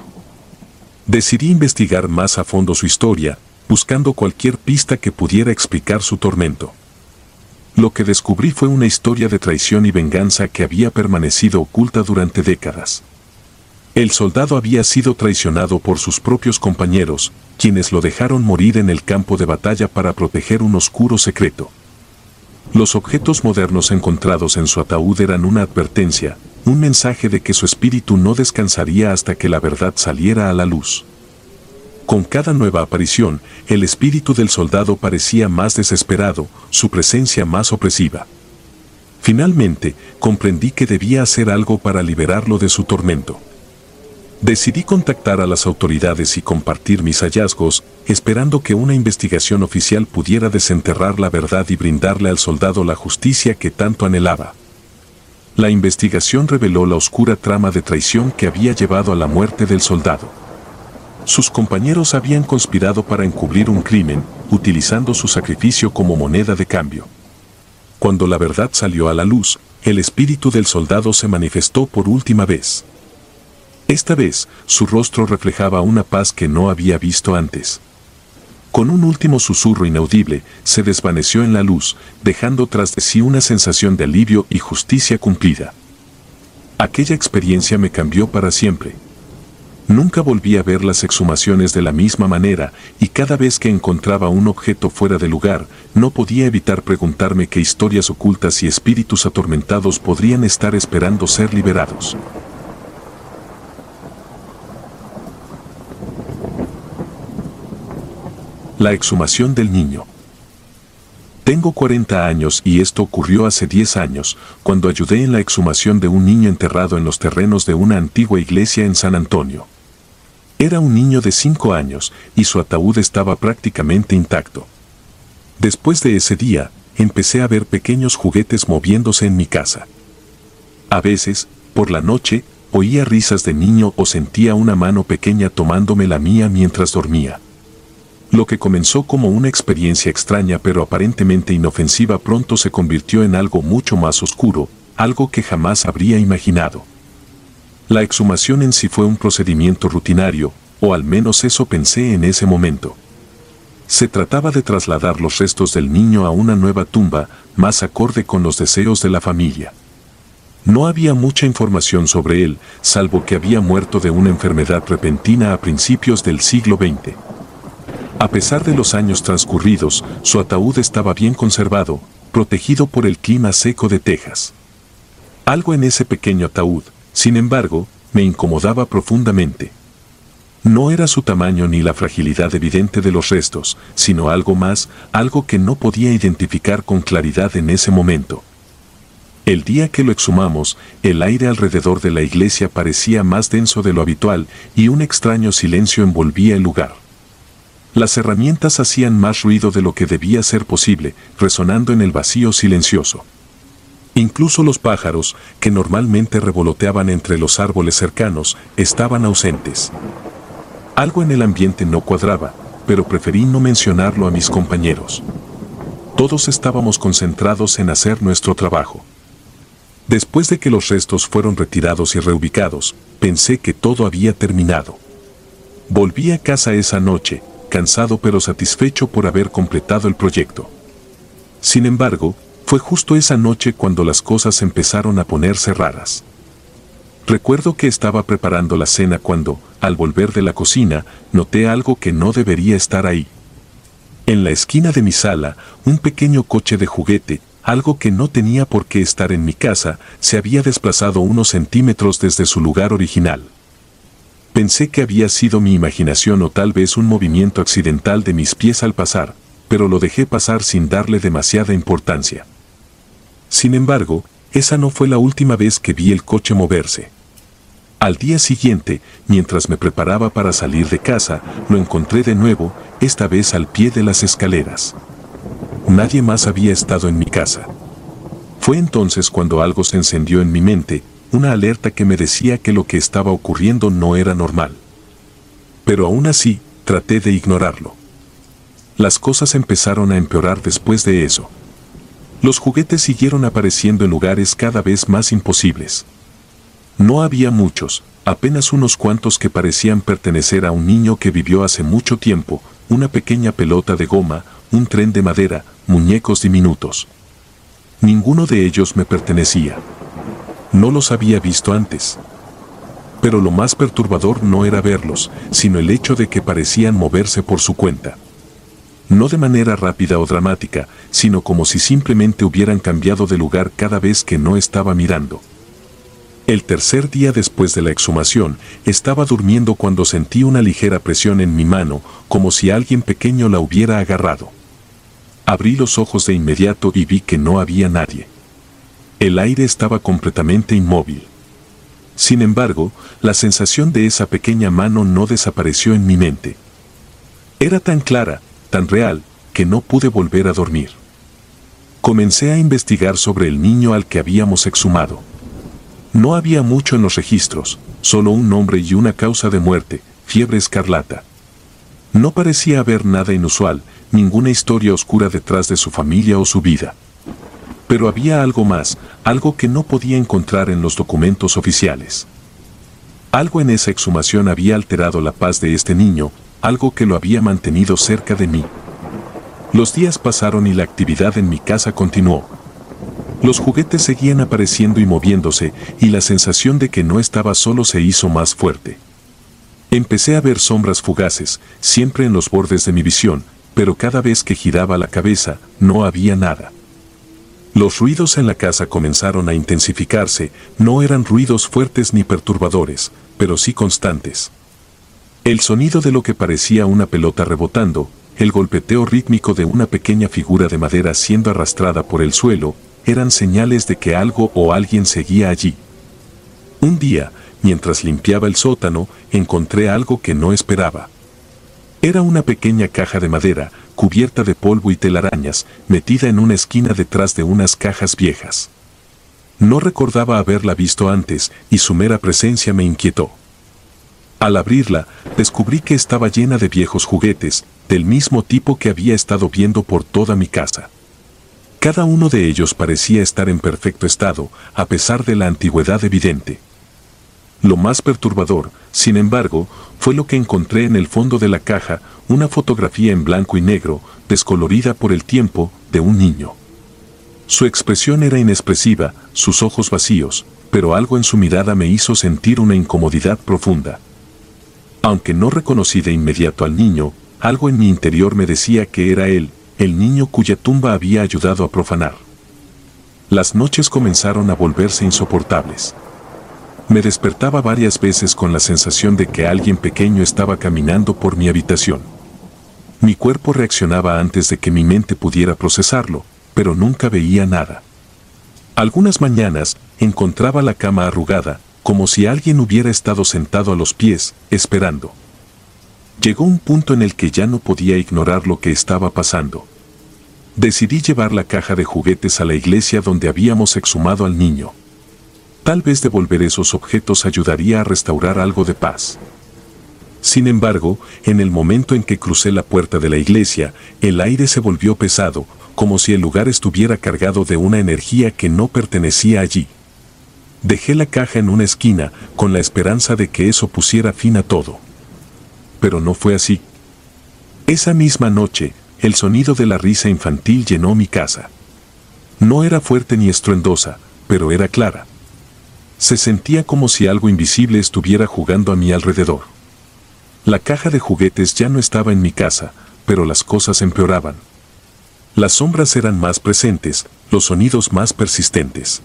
Decidí investigar más a fondo su historia, buscando cualquier pista que pudiera explicar su tormento. Lo que descubrí fue una historia de traición y venganza que había permanecido oculta durante décadas. El soldado había sido traicionado por sus propios compañeros, quienes lo dejaron morir en el campo de batalla para proteger un oscuro secreto. Los objetos modernos encontrados en su ataúd eran una advertencia, un mensaje de que su espíritu no descansaría hasta que la verdad saliera a la luz. Con cada nueva aparición, el espíritu del soldado parecía más desesperado, su presencia más opresiva. Finalmente, comprendí que debía hacer algo para liberarlo de su tormento. Decidí contactar a las autoridades y compartir mis hallazgos, esperando que una investigación oficial pudiera desenterrar la verdad y brindarle al soldado la justicia que tanto anhelaba. La investigación reveló la oscura trama de traición que había llevado a la muerte del soldado. Sus compañeros habían conspirado para encubrir un crimen, utilizando su sacrificio como moneda de cambio. Cuando la verdad salió a la luz, el espíritu del soldado se manifestó por última vez. Esta vez, su rostro reflejaba una paz que no había visto antes. Con un último susurro inaudible, se desvaneció en la luz, dejando tras de sí una sensación de alivio y justicia cumplida. Aquella experiencia me cambió para siempre. Nunca volví a ver las exhumaciones de la misma manera, y cada vez que encontraba un objeto fuera de lugar, no podía evitar preguntarme qué historias ocultas y espíritus atormentados podrían estar esperando ser liberados. La exhumación del niño. Tengo cuarenta años y esto ocurrió hace diez años, cuando ayudé en la exhumación de un niño enterrado en los terrenos de una antigua iglesia en San Antonio. Era un niño de cinco años y su ataúd estaba prácticamente intacto. Después de ese día, empecé a ver pequeños juguetes moviéndose en mi casa. A veces, por la noche, oía risas de niño o sentía una mano pequeña tomándome la mía mientras dormía. Lo que comenzó como una experiencia extraña pero aparentemente inofensiva pronto se convirtió en algo mucho más oscuro, algo que jamás habría imaginado. La exhumación en sí fue un procedimiento rutinario, o al menos eso pensé en ese momento. Se trataba de trasladar los restos del niño a una nueva tumba, más acorde con los deseos de la familia. No había mucha información sobre él, salvo que había muerto de una enfermedad repentina a principios del siglo veinte. A pesar de los años transcurridos, su ataúd estaba bien conservado, protegido por el clima seco de Texas. Algo en ese pequeño ataúd, sin embargo, me incomodaba profundamente. No era su tamaño ni la fragilidad evidente de los restos, sino algo más, algo que no podía identificar con claridad en ese momento. El día que lo exhumamos, el aire alrededor de la iglesia parecía más denso de lo habitual y un extraño silencio envolvía el lugar. Las herramientas hacían más ruido de lo que debía ser posible, resonando en el vacío silencioso. Incluso los pájaros, que normalmente revoloteaban entre los árboles cercanos, estaban ausentes. Algo en el ambiente no cuadraba, pero preferí no mencionarlo a mis compañeros. Todos estábamos concentrados en hacer nuestro trabajo. Después de que los restos fueron retirados y reubicados, pensé que todo había terminado. Volví a casa esa noche, cansado pero satisfecho por haber completado el proyecto. Sin embargo, fue justo esa noche cuando las cosas empezaron a ponerse raras. Recuerdo que estaba preparando la cena cuando, al volver de la cocina, noté algo que no debería estar ahí. En la esquina de mi sala, un pequeño coche de juguete, algo que no tenía por qué estar en mi casa, se había desplazado unos centímetros desde su lugar original. Pensé que había sido mi imaginación o tal vez un movimiento accidental de mis pies al pasar, pero lo dejé pasar sin darle demasiada importancia. Sin embargo, esa no fue la última vez que vi el coche moverse. Al día siguiente, mientras me preparaba para salir de casa, lo encontré de nuevo, esta vez al pie de las escaleras. Nadie más había estado en mi casa. Fue entonces cuando algo se encendió en mi mente, una alerta que me decía que lo que estaba ocurriendo no era normal. Pero aún así, traté de ignorarlo. Las cosas empezaron a empeorar después de eso. Los juguetes siguieron apareciendo en lugares cada vez más imposibles. No había muchos, apenas unos cuantos que parecían pertenecer a un niño que vivió hace mucho tiempo, una pequeña pelota de goma, un tren de madera, muñecos diminutos. Ninguno de ellos me pertenecía. No los había visto antes. Pero lo más perturbador no era verlos, sino el hecho de que parecían moverse por su cuenta. No de manera rápida o dramática, sino como si simplemente hubieran cambiado de lugar cada vez que no estaba mirando. El tercer día después de la exhumación, estaba durmiendo cuando sentí una ligera presión en mi mano, como si alguien pequeño la hubiera agarrado. Abrí los ojos de inmediato y vi que no había nadie. El aire estaba completamente inmóvil. Sin embargo, la sensación de esa pequeña mano no desapareció en mi mente. Era tan clara, tan real, que no pude volver a dormir. Comencé a investigar sobre el niño al que habíamos exhumado. No había mucho en los registros, solo un nombre y una causa de muerte, fiebre escarlata. No parecía haber nada inusual, ninguna historia oscura detrás de su familia o su vida. Pero había algo más, algo que no podía encontrar en los documentos oficiales. Algo en esa exhumación había alterado la paz de este niño, algo que lo había mantenido cerca de mí. Los días pasaron y la actividad en mi casa continuó. Los juguetes seguían apareciendo y moviéndose, y la sensación de que no estaba solo se hizo más fuerte. Empecé a ver sombras fugaces, siempre en los bordes de mi visión, pero cada vez que giraba la cabeza, no había nada. Los ruidos en la casa comenzaron a intensificarse, no eran ruidos fuertes ni perturbadores, pero sí constantes. El sonido de lo que parecía una pelota rebotando, el golpeteo rítmico de una pequeña figura de madera siendo arrastrada por el suelo, eran señales de que algo o alguien seguía allí. Un día, mientras limpiaba el sótano, encontré algo que no esperaba. Era una pequeña caja de madera, cubierta de polvo y telarañas, metida en una esquina detrás de unas cajas viejas. No recordaba haberla visto antes, y su mera presencia me inquietó. Al abrirla, descubrí que estaba llena de viejos juguetes, del mismo tipo que había estado viendo por toda mi casa. Cada uno de ellos parecía estar en perfecto estado, a pesar de la antigüedad evidente. Lo más perturbador, sin embargo, fue lo que encontré en el fondo de la caja, una fotografía en blanco y negro, descolorida por el tiempo, de un niño. Su expresión era inexpresiva, sus ojos vacíos, pero algo en su mirada me hizo sentir una incomodidad profunda. Aunque no reconocí de inmediato al niño, algo en mi interior me decía que era él, el niño cuya tumba había ayudado a profanar. Las noches comenzaron a volverse insoportables. Me despertaba varias veces con la sensación de que alguien pequeño estaba caminando por mi habitación. Mi cuerpo reaccionaba antes de que mi mente pudiera procesarlo, pero nunca veía nada. Algunas mañanas, encontraba la cama arrugada, como si alguien hubiera estado sentado a los pies, esperando. Llegó un punto en el que ya no podía ignorar lo que estaba pasando. Decidí llevar la caja de juguetes a la iglesia donde habíamos exhumado al niño. Tal vez devolver esos objetos ayudaría a restaurar algo de paz. Sin embargo, en el momento en que crucé la puerta de la iglesia, el aire se volvió pesado, como si el lugar estuviera cargado de una energía que no pertenecía allí. Dejé la caja en una esquina, con la esperanza de que eso pusiera fin a todo. Pero no fue así. Esa misma noche, el sonido de la risa infantil llenó mi casa. No era fuerte ni estruendosa, pero era clara. Se sentía como si algo invisible estuviera jugando a mi alrededor. La caja de juguetes ya no estaba en mi casa, pero las cosas empeoraban. Las sombras eran más presentes, los sonidos más persistentes.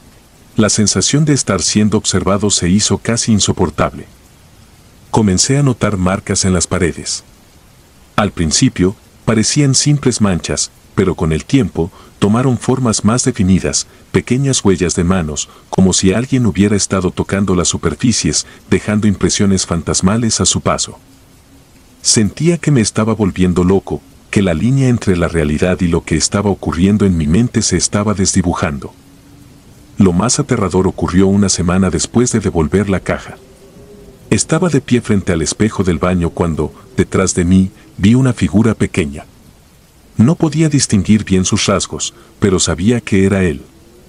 La sensación de estar siendo observado se hizo casi insoportable. Comencé a notar marcas en las paredes. Al principio, parecían simples manchas, pero con el tiempo, tomaron formas más definidas, pequeñas huellas de manos, como si alguien hubiera estado tocando las superficies, dejando impresiones fantasmales a su paso. Sentía que me estaba volviendo loco, que la línea entre la realidad y lo que estaba ocurriendo en mi mente se estaba desdibujando. Lo más aterrador ocurrió una semana después de devolver la caja. Estaba de pie frente al espejo del baño cuando, detrás de mí, vi una figura pequeña. No podía distinguir bien sus rasgos, pero sabía que era él.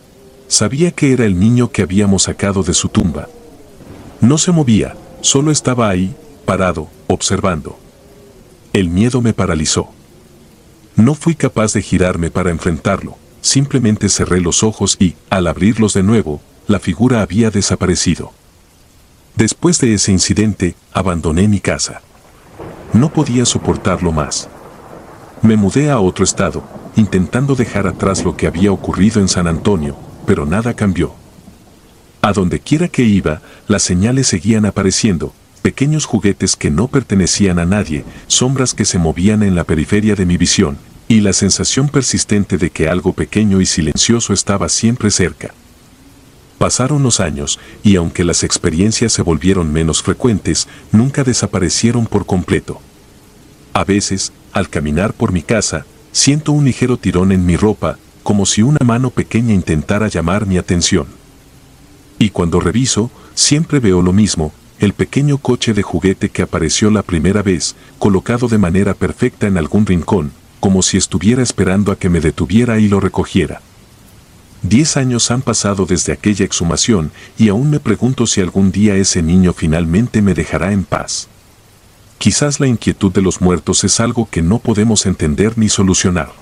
Sabía que era el niño que habíamos sacado de su tumba. No se movía, solo estaba ahí, parado, observando. El miedo me paralizó. No fui capaz de girarme para enfrentarlo, simplemente cerré los ojos y, al abrirlos de nuevo, la figura había desaparecido. Después de ese incidente, abandoné mi casa. No podía soportarlo más. Me mudé a otro estado, intentando dejar atrás lo que había ocurrido en San Antonio, pero nada cambió. A donde quiera que iba, las señales seguían apareciendo, pequeños juguetes que no pertenecían a nadie, sombras que se movían en la periferia de mi visión, y la sensación persistente de que algo pequeño y silencioso estaba siempre cerca. Pasaron los años, y aunque las experiencias se volvieron menos frecuentes, nunca desaparecieron por completo. A veces, al caminar por mi casa, siento un ligero tirón en mi ropa, como si una mano pequeña intentara llamar mi atención. Y cuando reviso, siempre veo lo mismo, el pequeño coche de juguete que apareció la primera vez, colocado de manera perfecta en algún rincón, como si estuviera esperando a que me detuviera y lo recogiera. Diez años han pasado desde aquella exhumación y aún me pregunto si algún día ese niño finalmente me dejará en paz. Quizás la inquietud de los muertos es algo que no podemos entender ni solucionar.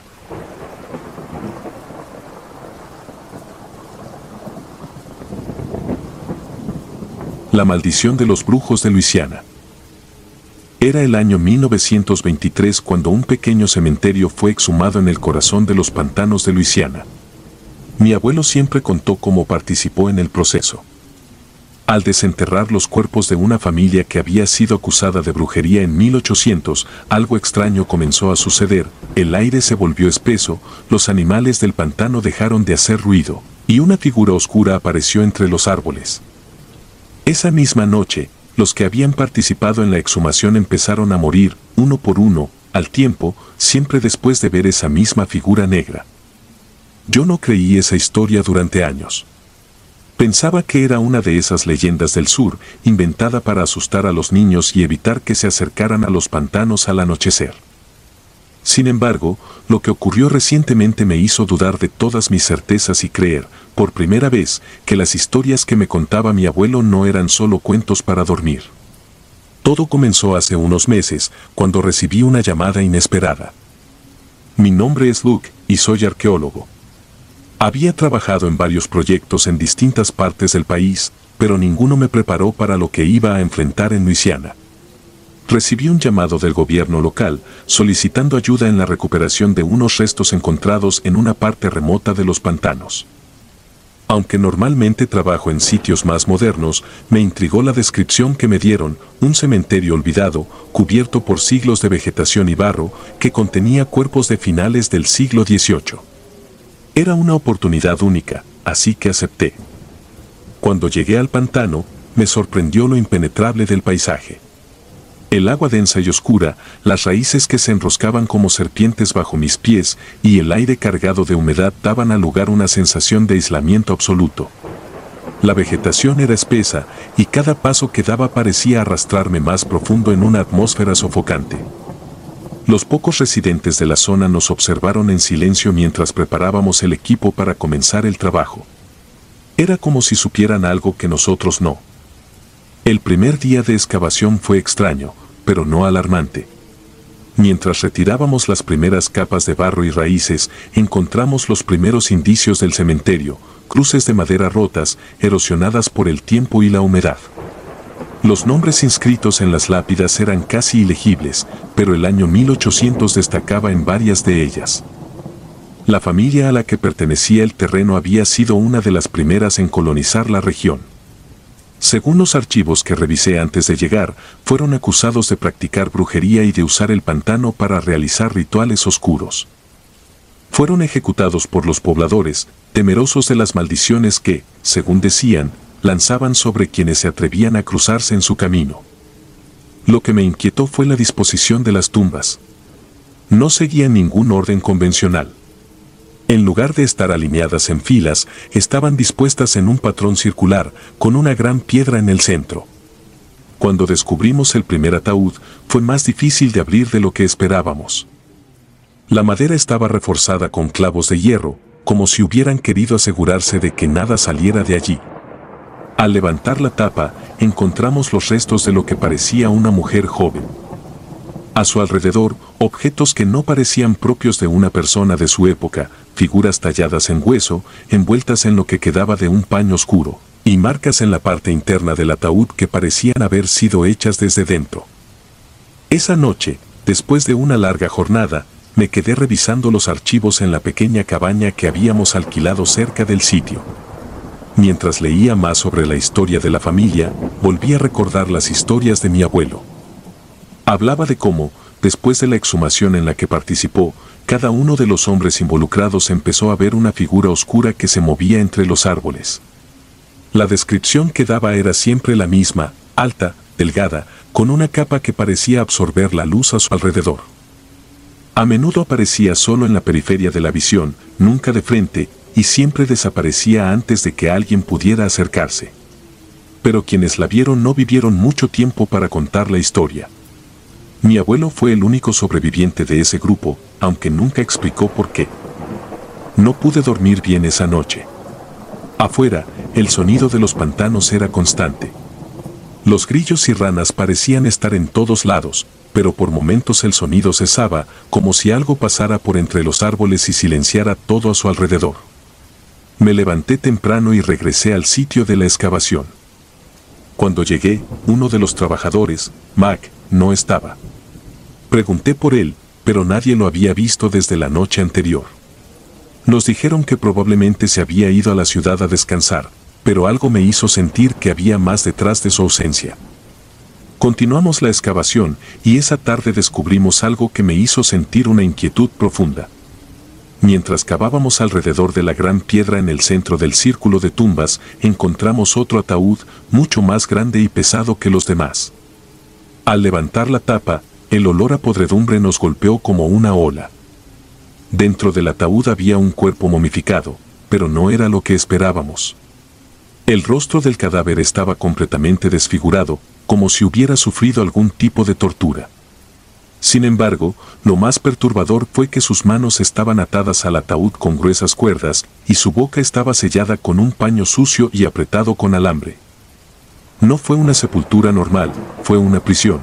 La maldición de los brujos de Luisiana. Era el año mil novecientos veintitrés cuando un pequeño cementerio fue exhumado en el corazón de los pantanos de Luisiana. Mi abuelo siempre contó cómo participó en el proceso. Al desenterrar los cuerpos de una familia que había sido acusada de brujería en mil ochocientos, algo extraño comenzó a suceder, el aire se volvió espeso, los animales del pantano dejaron de hacer ruido, y una figura oscura apareció entre los árboles. Esa misma noche, los que habían participado en la exhumación empezaron a morir, uno por uno, al tiempo, siempre después de ver esa misma figura negra. Yo no creí esa historia durante años. Pensaba que era una de esas leyendas del sur, inventada para asustar a los niños y evitar que se acercaran a los pantanos al anochecer. Sin embargo, lo que ocurrió recientemente me hizo dudar de todas mis certezas y creer, por primera vez, que las historias que me contaba mi abuelo no eran solo cuentos para dormir. Todo comenzó hace unos meses, cuando recibí una llamada inesperada. Mi nombre es Luke, y soy arqueólogo. Había trabajado en varios proyectos en distintas partes del país, pero ninguno me preparó para lo que iba a enfrentar en Luisiana. Recibí un llamado del gobierno local, solicitando ayuda en la recuperación de unos restos encontrados en una parte remota de los pantanos. Aunque normalmente trabajo en sitios más modernos, me intrigó la descripción que me dieron, un cementerio olvidado, cubierto por siglos de vegetación y barro, que contenía cuerpos de finales del siglo dieciocho. Era una oportunidad única, así que acepté. Cuando llegué al pantano, me sorprendió lo impenetrable del paisaje. El agua densa y oscura, las raíces que se enroscaban como serpientes bajo mis pies y el aire cargado de humedad daban al lugar una sensación de aislamiento absoluto. La vegetación era espesa y cada paso que daba parecía arrastrarme más profundo en una atmósfera sofocante. Los pocos residentes de la zona nos observaron en silencio mientras preparábamos el equipo para comenzar el trabajo. Era como si supieran algo que nosotros no. El primer día de excavación fue extraño, pero no alarmante. Mientras retirábamos las primeras capas de barro y raíces, encontramos los primeros indicios del cementerio, cruces de madera rotas, erosionadas por el tiempo y la humedad. Los nombres inscritos en las lápidas eran casi ilegibles, pero el año mil ochocientos destacaba en varias de ellas. La familia a la que pertenecía el terreno había sido una de las primeras en colonizar la región. Según los archivos que revisé antes de llegar, fueron acusados de practicar brujería y de usar el pantano para realizar rituales oscuros. Fueron ejecutados por los pobladores, temerosos de las maldiciones que, según decían, lanzaban sobre quienes se atrevían a cruzarse en su camino. Lo que me inquietó fue la disposición de las tumbas. No seguían ningún orden convencional. En lugar de estar alineadas en filas, estaban dispuestas en un patrón circular, con una gran piedra en el centro. Cuando descubrimos el primer ataúd, fue más difícil de abrir de lo que esperábamos. La madera estaba reforzada con clavos de hierro, como si hubieran querido asegurarse de que nada saliera de allí. Al levantar la tapa, encontramos los restos de lo que parecía una mujer joven. A su alrededor, objetos que no parecían propios de una persona de su época, figuras talladas en hueso, envueltas en lo que quedaba de un paño oscuro, y marcas en la parte interna del ataúd que parecían haber sido hechas desde dentro. Esa noche, después de una larga jornada, me quedé revisando los archivos en la pequeña cabaña que habíamos alquilado cerca del sitio. Mientras leía más sobre la historia de la familia, volví a recordar las historias de mi abuelo. Hablaba de cómo, después de la exhumación en la que participó, cada uno de los hombres involucrados empezó a ver una figura oscura que se movía entre los árboles. La descripción que daba era siempre la misma, alta, delgada, con una capa que parecía absorber la luz a su alrededor. A menudo aparecía solo en la periferia de la visión, nunca de frente, y siempre desaparecía antes de que alguien pudiera acercarse. Pero quienes la vieron no vivieron mucho tiempo para contar la historia. Mi abuelo fue el único sobreviviente de ese grupo, aunque nunca explicó por qué. No pude dormir bien esa noche. Afuera, el sonido de los pantanos era constante. Los grillos y ranas parecían estar en todos lados, pero por momentos el sonido cesaba, como si algo pasara por entre los árboles y silenciara todo a su alrededor. Me levanté temprano y regresé al sitio de la excavación. Cuando llegué, uno de los trabajadores, Mac, no estaba. Pregunté por él, pero nadie lo había visto desde la noche anterior. Nos dijeron que probablemente se había ido a la ciudad a descansar, pero algo me hizo sentir que había más detrás de su ausencia. Continuamos la excavación y esa tarde descubrimos algo que me hizo sentir una inquietud profunda. Mientras cavábamos alrededor de la gran piedra en el centro del círculo de tumbas, encontramos otro ataúd mucho más grande y pesado que los demás. Al levantar la tapa, el olor a podredumbre nos golpeó como una ola. Dentro del ataúd había un cuerpo momificado, pero no era lo que esperábamos. El rostro del cadáver estaba completamente desfigurado, como si hubiera sufrido algún tipo de tortura. Sin embargo, lo más perturbador fue que sus manos estaban atadas al ataúd con gruesas cuerdas, y su boca estaba sellada con un paño sucio y apretado con alambre. No fue una sepultura normal, fue una prisión.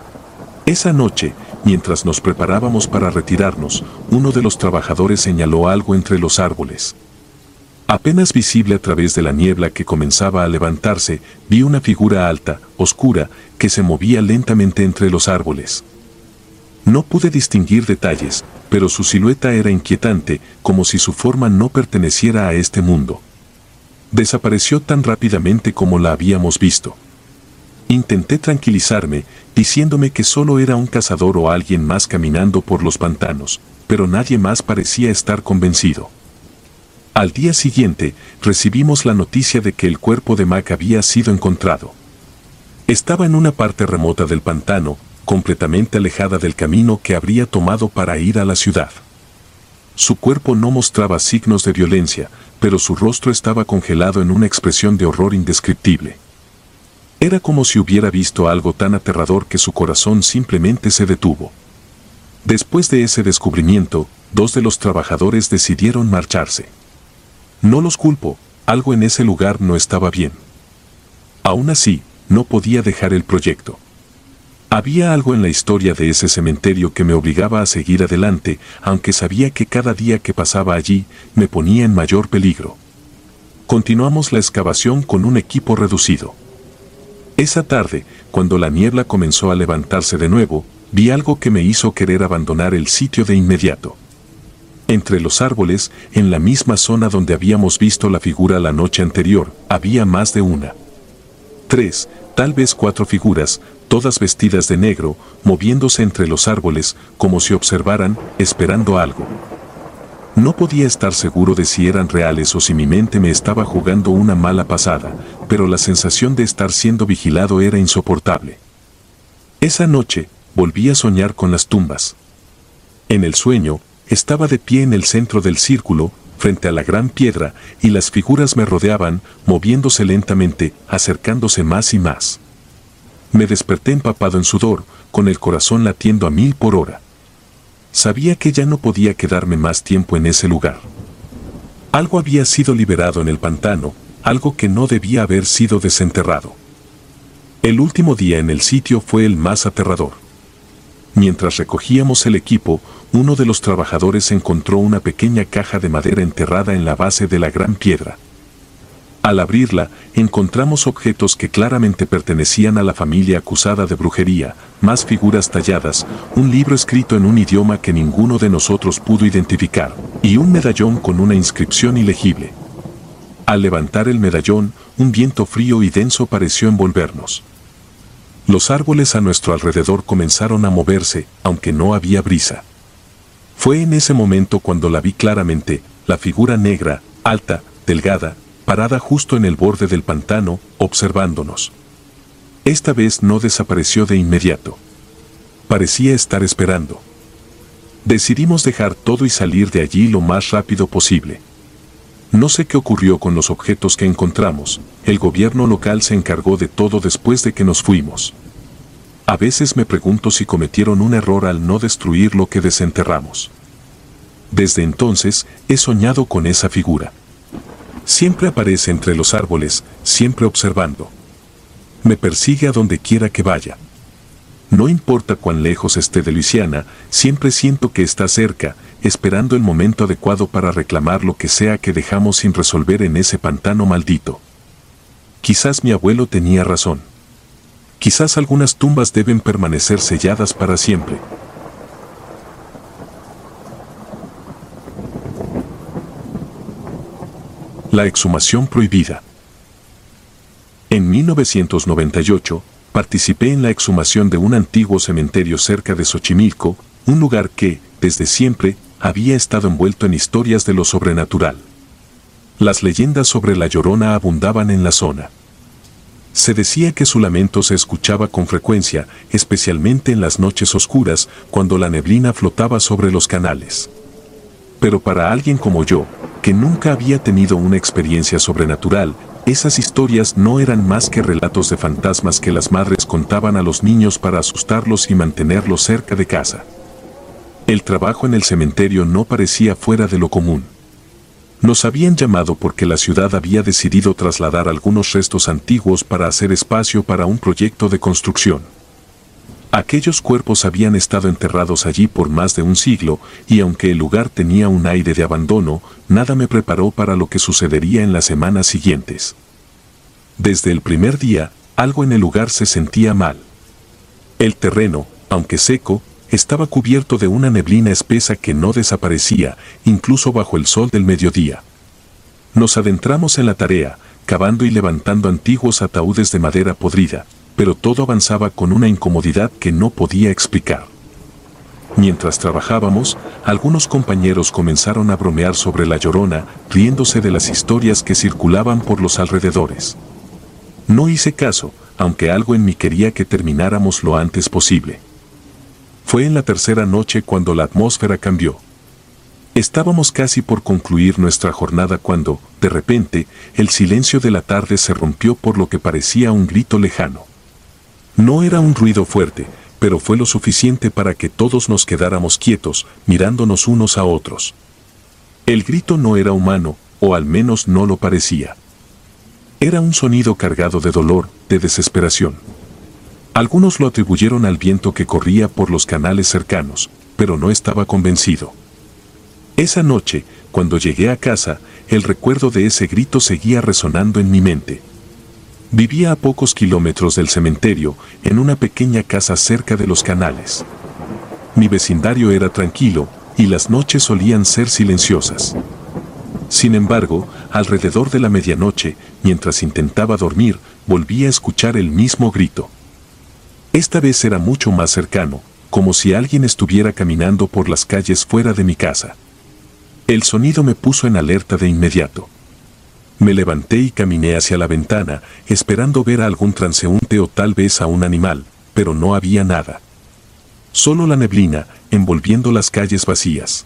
Esa noche, mientras nos preparábamos para retirarnos, uno de los trabajadores señaló algo entre los árboles. Apenas visible a través de la niebla que comenzaba a levantarse, vi una figura alta, oscura, que se movía lentamente entre los árboles. No pude distinguir detalles, pero su silueta era inquietante, como si su forma no perteneciera a este mundo. Desapareció tan rápidamente como la habíamos visto. Intenté tranquilizarme, diciéndome que solo era un cazador o alguien más caminando por los pantanos, pero nadie más parecía estar convencido. Al día siguiente, recibimos la noticia de que el cuerpo de Mac había sido encontrado. Estaba en una parte remota del pantano, completamente alejada del camino que habría tomado para ir a la ciudad. Su cuerpo no mostraba signos de violencia, pero su rostro estaba congelado en una expresión de horror indescriptible. Era como si hubiera visto algo tan aterrador que su corazón simplemente se detuvo. Después de ese descubrimiento, dos de los trabajadores decidieron marcharse. No los culpo, algo en ese lugar no estaba bien. Aún así, no podía dejar el proyecto. Había algo en la historia de ese cementerio que me obligaba a seguir adelante, aunque sabía que cada día que pasaba allí, me ponía en mayor peligro. Continuamos la excavación con un equipo reducido. Esa tarde, cuando la niebla comenzó a levantarse de nuevo, vi algo que me hizo querer abandonar el sitio de inmediato. Entre los árboles, en la misma zona donde habíamos visto la figura la noche anterior, había más de una. Tres, tal vez cuatro figuras, todas vestidas de negro, moviéndose entre los árboles, como si observaran, esperando algo. No podía estar seguro de si eran reales o si mi mente me estaba jugando una mala pasada, pero la sensación de estar siendo vigilado era insoportable. Esa noche, volví a soñar con las tumbas. En el sueño, estaba de pie en el centro del círculo, frente a la gran piedra, y las figuras me rodeaban, moviéndose lentamente, acercándose más y más. Me desperté empapado en sudor, con el corazón latiendo a mil por hora. Sabía que ya no podía quedarme más tiempo en ese lugar. Algo había sido liberado en el pantano, algo que no debía haber sido desenterrado. El último día en el sitio fue el más aterrador. Mientras recogíamos el equipo, uno de los trabajadores encontró una pequeña caja de madera enterrada en la base de la gran piedra. Al abrirla, encontramos objetos que claramente pertenecían a la familia acusada de brujería, más figuras talladas, un libro escrito en un idioma que ninguno de nosotros pudo identificar, y un medallón con una inscripción ilegible. Al levantar el medallón, un viento frío y denso pareció envolvernos. Los árboles a nuestro alrededor comenzaron a moverse, aunque no había brisa. Fue en ese momento cuando la vi claramente, la figura negra, alta, delgada, parada justo en el borde del pantano, observándonos. Esta vez no desapareció de inmediato. Parecía estar esperando. Decidimos dejar todo y salir de allí lo más rápido posible. No sé qué ocurrió con los objetos que encontramos, el gobierno local se encargó de todo después de que nos fuimos. A veces me pregunto si cometieron un error al no destruir lo que desenterramos. Desde entonces, he soñado con esa figura. Siempre aparece entre los árboles, siempre observando. Me persigue a donde quiera que vaya. No importa cuán lejos esté de Luisiana, siempre siento que está cerca, esperando el momento adecuado para reclamar lo que sea que dejamos sin resolver en ese pantano maldito. Quizás mi abuelo tenía razón. Quizás algunas tumbas deben permanecer selladas para siempre. La exhumación prohibida. En mil novecientos noventa y ocho, participé en la exhumación de un antiguo cementerio cerca de Xochimilco, un lugar que, desde siempre, había estado envuelto en historias de lo sobrenatural. Las leyendas sobre la Llorona abundaban en la zona. Se decía que su lamento se escuchaba con frecuencia, especialmente en las noches oscuras, cuando la neblina flotaba sobre los canales. Pero para alguien como yo, que nunca había tenido una experiencia sobrenatural, esas historias no eran más que relatos de fantasmas que las madres contaban a los niños para asustarlos y mantenerlos cerca de casa. El trabajo en el cementerio no parecía fuera de lo común. Nos habían llamado porque la ciudad había decidido trasladar algunos restos antiguos para hacer espacio para un proyecto de construcción. Aquellos cuerpos habían estado enterrados allí por más de un siglo, y aunque el lugar tenía un aire de abandono, nada me preparó para lo que sucedería en las semanas siguientes. Desde el primer día, algo en el lugar se sentía mal. El terreno, aunque seco, estaba cubierto de una neblina espesa que no desaparecía, incluso bajo el sol del mediodía. Nos adentramos en la tarea, cavando y levantando antiguos ataúdes de madera podrida, pero todo avanzaba con una incomodidad que no podía explicar. Mientras trabajábamos, algunos compañeros comenzaron a bromear sobre la Llorona, riéndose de las historias que circulaban por los alrededores. No hice caso, aunque algo en mí quería que termináramos lo antes posible. Fue en la tercera noche cuando la atmósfera cambió. Estábamos casi por concluir nuestra jornada cuando, de repente, el silencio de la tarde se rompió por lo que parecía un grito lejano. No era un ruido fuerte, pero fue lo suficiente para que todos nos quedáramos quietos, mirándonos unos a otros. El grito no era humano, o al menos no lo parecía. Era un sonido cargado de dolor, de desesperación. Algunos lo atribuyeron al viento que corría por los canales cercanos, pero no estaba convencido. Esa noche, cuando llegué a casa, el recuerdo de ese grito seguía resonando en mi mente. Vivía a pocos kilómetros del cementerio, en una pequeña casa cerca de los canales. Mi vecindario era tranquilo, y las noches solían ser silenciosas. Sin embargo, alrededor de la medianoche, mientras intentaba dormir, volví a escuchar el mismo grito. Esta vez era mucho más cercano, como si alguien estuviera caminando por las calles fuera de mi casa. El sonido me puso en alerta de inmediato. Me levanté y caminé hacia la ventana, esperando ver a algún transeúnte o tal vez a un animal, pero no había nada. Solo la neblina, envolviendo las calles vacías.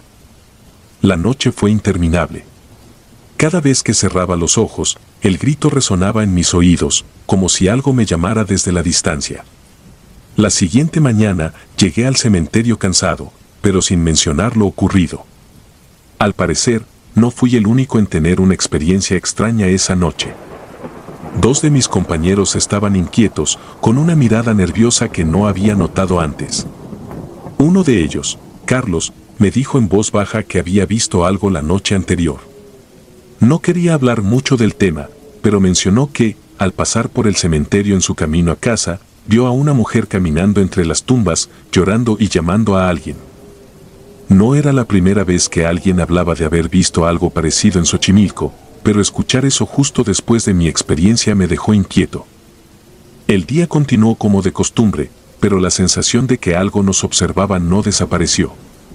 La noche fue interminable. Cada vez que cerraba los ojos, el grito resonaba en mis oídos, como si algo me llamara desde la distancia. La siguiente mañana llegué al cementerio cansado, pero sin mencionar lo ocurrido. Al parecer, no fui el único en tener una experiencia extraña esa noche. Dos de mis compañeros estaban inquietos, con una mirada nerviosa que no había notado antes. Uno de ellos, Carlos, me dijo en voz baja que había visto algo la noche anterior. No quería hablar mucho del tema, pero mencionó que, al pasar por el cementerio en su camino a casa, vio a una mujer caminando entre las tumbas, llorando y llamando a alguien. No era la primera vez que alguien hablaba de haber visto algo parecido en Xochimilco, pero escuchar eso justo después de mi experiencia me dejó inquieto. El día continuó como de costumbre, pero la sensación de que algo nos observaba no desapareció.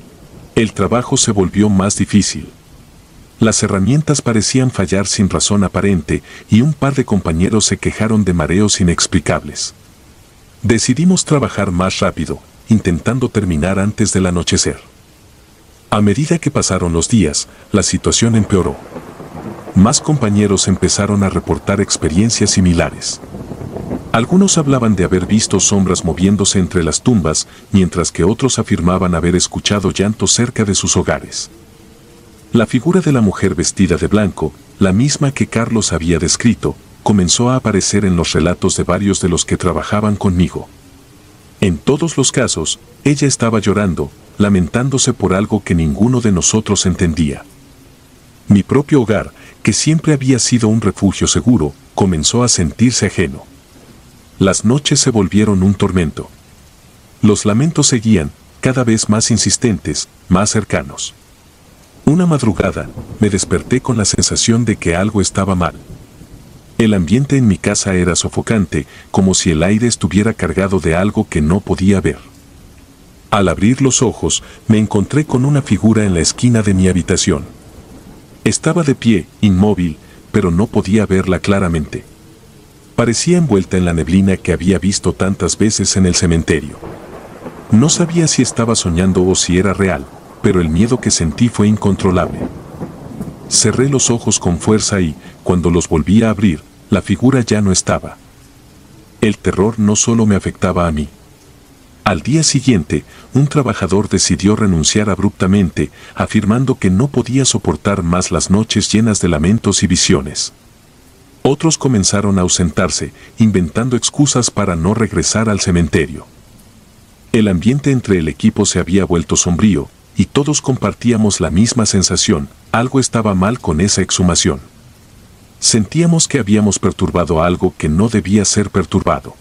El trabajo se volvió más difícil. Las herramientas parecían fallar sin razón aparente y un par de compañeros se quejaron de mareos inexplicables. Decidimos trabajar más rápido, intentando terminar antes del anochecer. A medida que pasaron los días, la situación empeoró. Más compañeros empezaron a reportar experiencias similares. Algunos hablaban de haber visto sombras moviéndose entre las tumbas, mientras que otros afirmaban haber escuchado llantos cerca de sus hogares. La figura de la mujer vestida de blanco, la misma que Carlos había descrito, comenzó a aparecer en los relatos de varios de los que trabajaban conmigo. En todos los casos, ella estaba llorando, lamentándose por algo que ninguno de nosotros entendía. Mi propio hogar, que siempre había sido un refugio seguro, comenzó a sentirse ajeno. Las noches se volvieron un tormento. Los lamentos seguían, cada vez más insistentes, más cercanos. Una madrugada, me desperté con la sensación de que algo estaba mal. El ambiente en mi casa era sofocante, como si el aire estuviera cargado de algo que no podía ver. Al abrir los ojos, me encontré con una figura en la esquina de mi habitación. Estaba de pie, inmóvil, pero no podía verla claramente. Parecía envuelta en la neblina que había visto tantas veces en el cementerio. No sabía si estaba soñando o si era real, pero el miedo que sentí fue incontrolable. Cerré los ojos con fuerza y, cuando los volví a abrir, la figura ya no estaba. El terror no solo me afectaba a mí. Al día siguiente, un trabajador decidió renunciar abruptamente, afirmando que no podía soportar más las noches llenas de lamentos y visiones. Otros comenzaron a ausentarse, inventando excusas para no regresar al cementerio. El ambiente entre el equipo se había vuelto sombrío, y todos compartíamos la misma sensación: algo estaba mal con esa exhumación. Sentíamos que habíamos perturbado algo que no debía ser perturbado.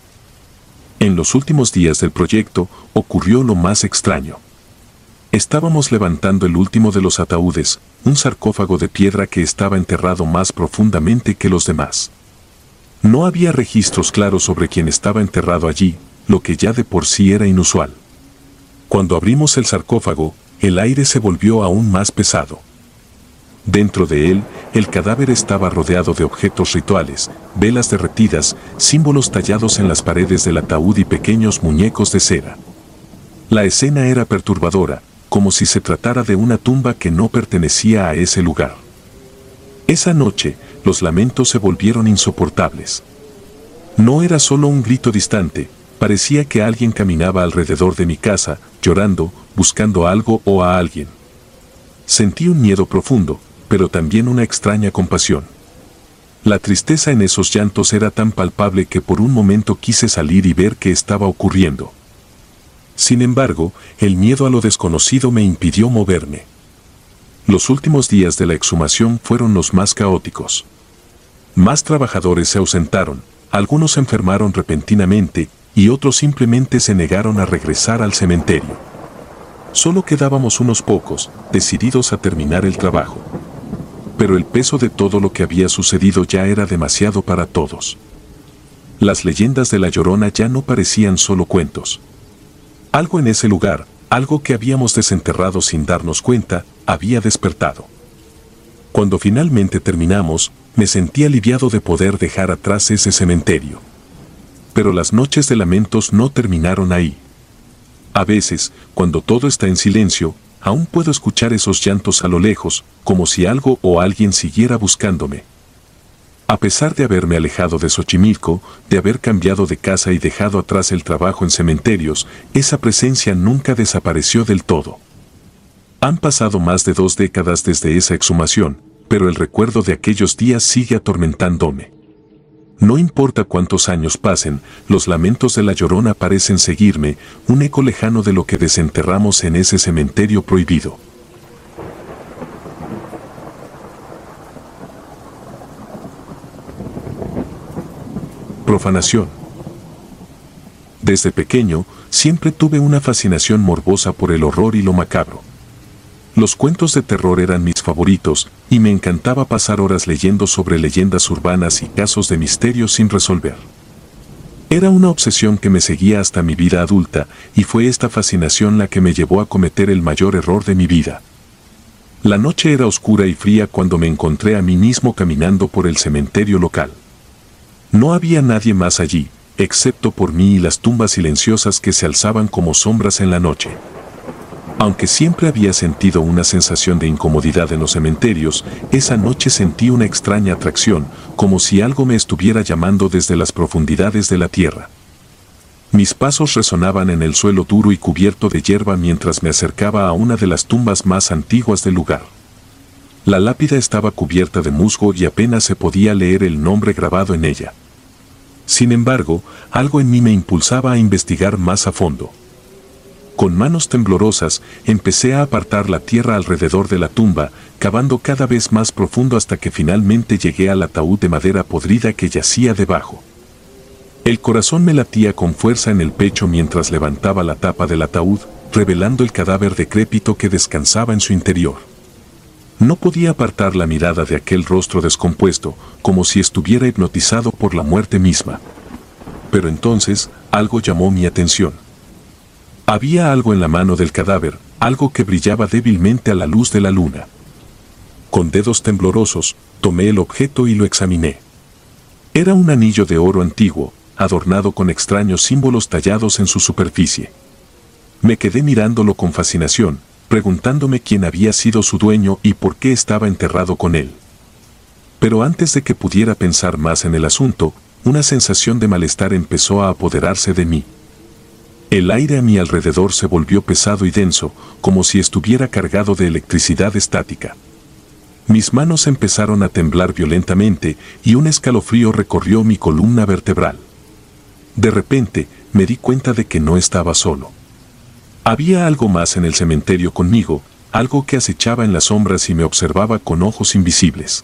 En los últimos días del proyecto, ocurrió lo más extraño. Estábamos levantando el último de los ataúdes, un sarcófago de piedra que estaba enterrado más profundamente que los demás. No había registros claros sobre quién estaba enterrado allí, lo que ya de por sí era inusual. Cuando abrimos el sarcófago, el aire se volvió aún más pesado. Dentro de él, el cadáver estaba rodeado de objetos rituales, velas derretidas, símbolos tallados en las paredes del ataúd y pequeños muñecos de cera. La escena era perturbadora, como si se tratara de una tumba que no pertenecía a ese lugar. Esa noche, los lamentos se volvieron insoportables. No era solo un grito distante, parecía que alguien caminaba alrededor de mi casa, llorando, buscando algo o a alguien. Sentí un miedo profundo, pero también una extraña compasión. La tristeza en esos llantos era tan palpable que por un momento quise salir y ver qué estaba ocurriendo. Sin embargo, el miedo a lo desconocido me impidió moverme. Los últimos días de la exhumación fueron los más caóticos. Más trabajadores se ausentaron, algunos se enfermaron repentinamente y otros simplemente se negaron a regresar al cementerio. Solo quedábamos unos pocos, decididos a terminar el trabajo. Pero el peso de todo lo que había sucedido ya era demasiado para todos. Las leyendas de La Llorona ya no parecían solo cuentos. Algo en ese lugar, algo que habíamos desenterrado sin darnos cuenta, había despertado. Cuando finalmente terminamos, me sentí aliviado de poder dejar atrás ese cementerio. Pero las noches de lamentos no terminaron ahí. A veces, cuando todo está en silencio, aún puedo escuchar esos llantos a lo lejos, como si algo o alguien siguiera buscándome. A pesar de haberme alejado de Xochimilco, de haber cambiado de casa y dejado atrás el trabajo en cementerios, esa presencia nunca desapareció del todo. Han pasado más de dos décadas desde esa exhumación, pero el recuerdo de aquellos días sigue atormentándome. No importa cuántos años pasen, los lamentos de la Llorona parecen seguirme, un eco lejano de lo que desenterramos en ese cementerio prohibido. Profanación. Desde pequeño, siempre tuve una fascinación morbosa por el horror y lo macabro. Los cuentos de terror eran mis favoritos, y me encantaba pasar horas leyendo sobre leyendas urbanas y casos de misterio sin resolver. Era una obsesión que me seguía hasta mi vida adulta, y fue esta fascinación la que me llevó a cometer el mayor error de mi vida. La noche era oscura y fría cuando me encontré a mí mismo caminando por el cementerio local. No había nadie más allí, excepto por mí y las tumbas silenciosas que se alzaban como sombras en la noche. Aunque siempre había sentido una sensación de incomodidad en los cementerios, esa noche sentí una extraña atracción, como si algo me estuviera llamando desde las profundidades de la tierra. Mis pasos resonaban en el suelo duro y cubierto de hierba mientras me acercaba a una de las tumbas más antiguas del lugar. La lápida estaba cubierta de musgo y apenas se podía leer el nombre grabado en ella. Sin embargo, algo en mí me impulsaba a investigar más a fondo. Con manos temblorosas, empecé a apartar la tierra alrededor de la tumba, cavando cada vez más profundo hasta que finalmente llegué al ataúd de madera podrida que yacía debajo. El corazón me latía con fuerza en el pecho mientras levantaba la tapa del ataúd, revelando el cadáver decrépito que descansaba en su interior. No podía apartar la mirada de aquel rostro descompuesto, como si estuviera hipnotizado por la muerte misma. Pero entonces, algo llamó mi atención. Había algo en la mano del cadáver, algo que brillaba débilmente a la luz de la luna. Con dedos temblorosos, tomé el objeto y lo examiné. Era un anillo de oro antiguo, adornado con extraños símbolos tallados en su superficie. Me quedé mirándolo con fascinación, preguntándome quién había sido su dueño y por qué estaba enterrado con él. Pero antes de que pudiera pensar más en el asunto, una sensación de malestar empezó a apoderarse de mí. El aire a mi alrededor se volvió pesado y denso, como si estuviera cargado de electricidad estática. Mis manos empezaron a temblar violentamente y un escalofrío recorrió mi columna vertebral. De repente, me di cuenta de que no estaba solo. Había algo más en el cementerio conmigo, algo que acechaba en las sombras y me observaba con ojos invisibles.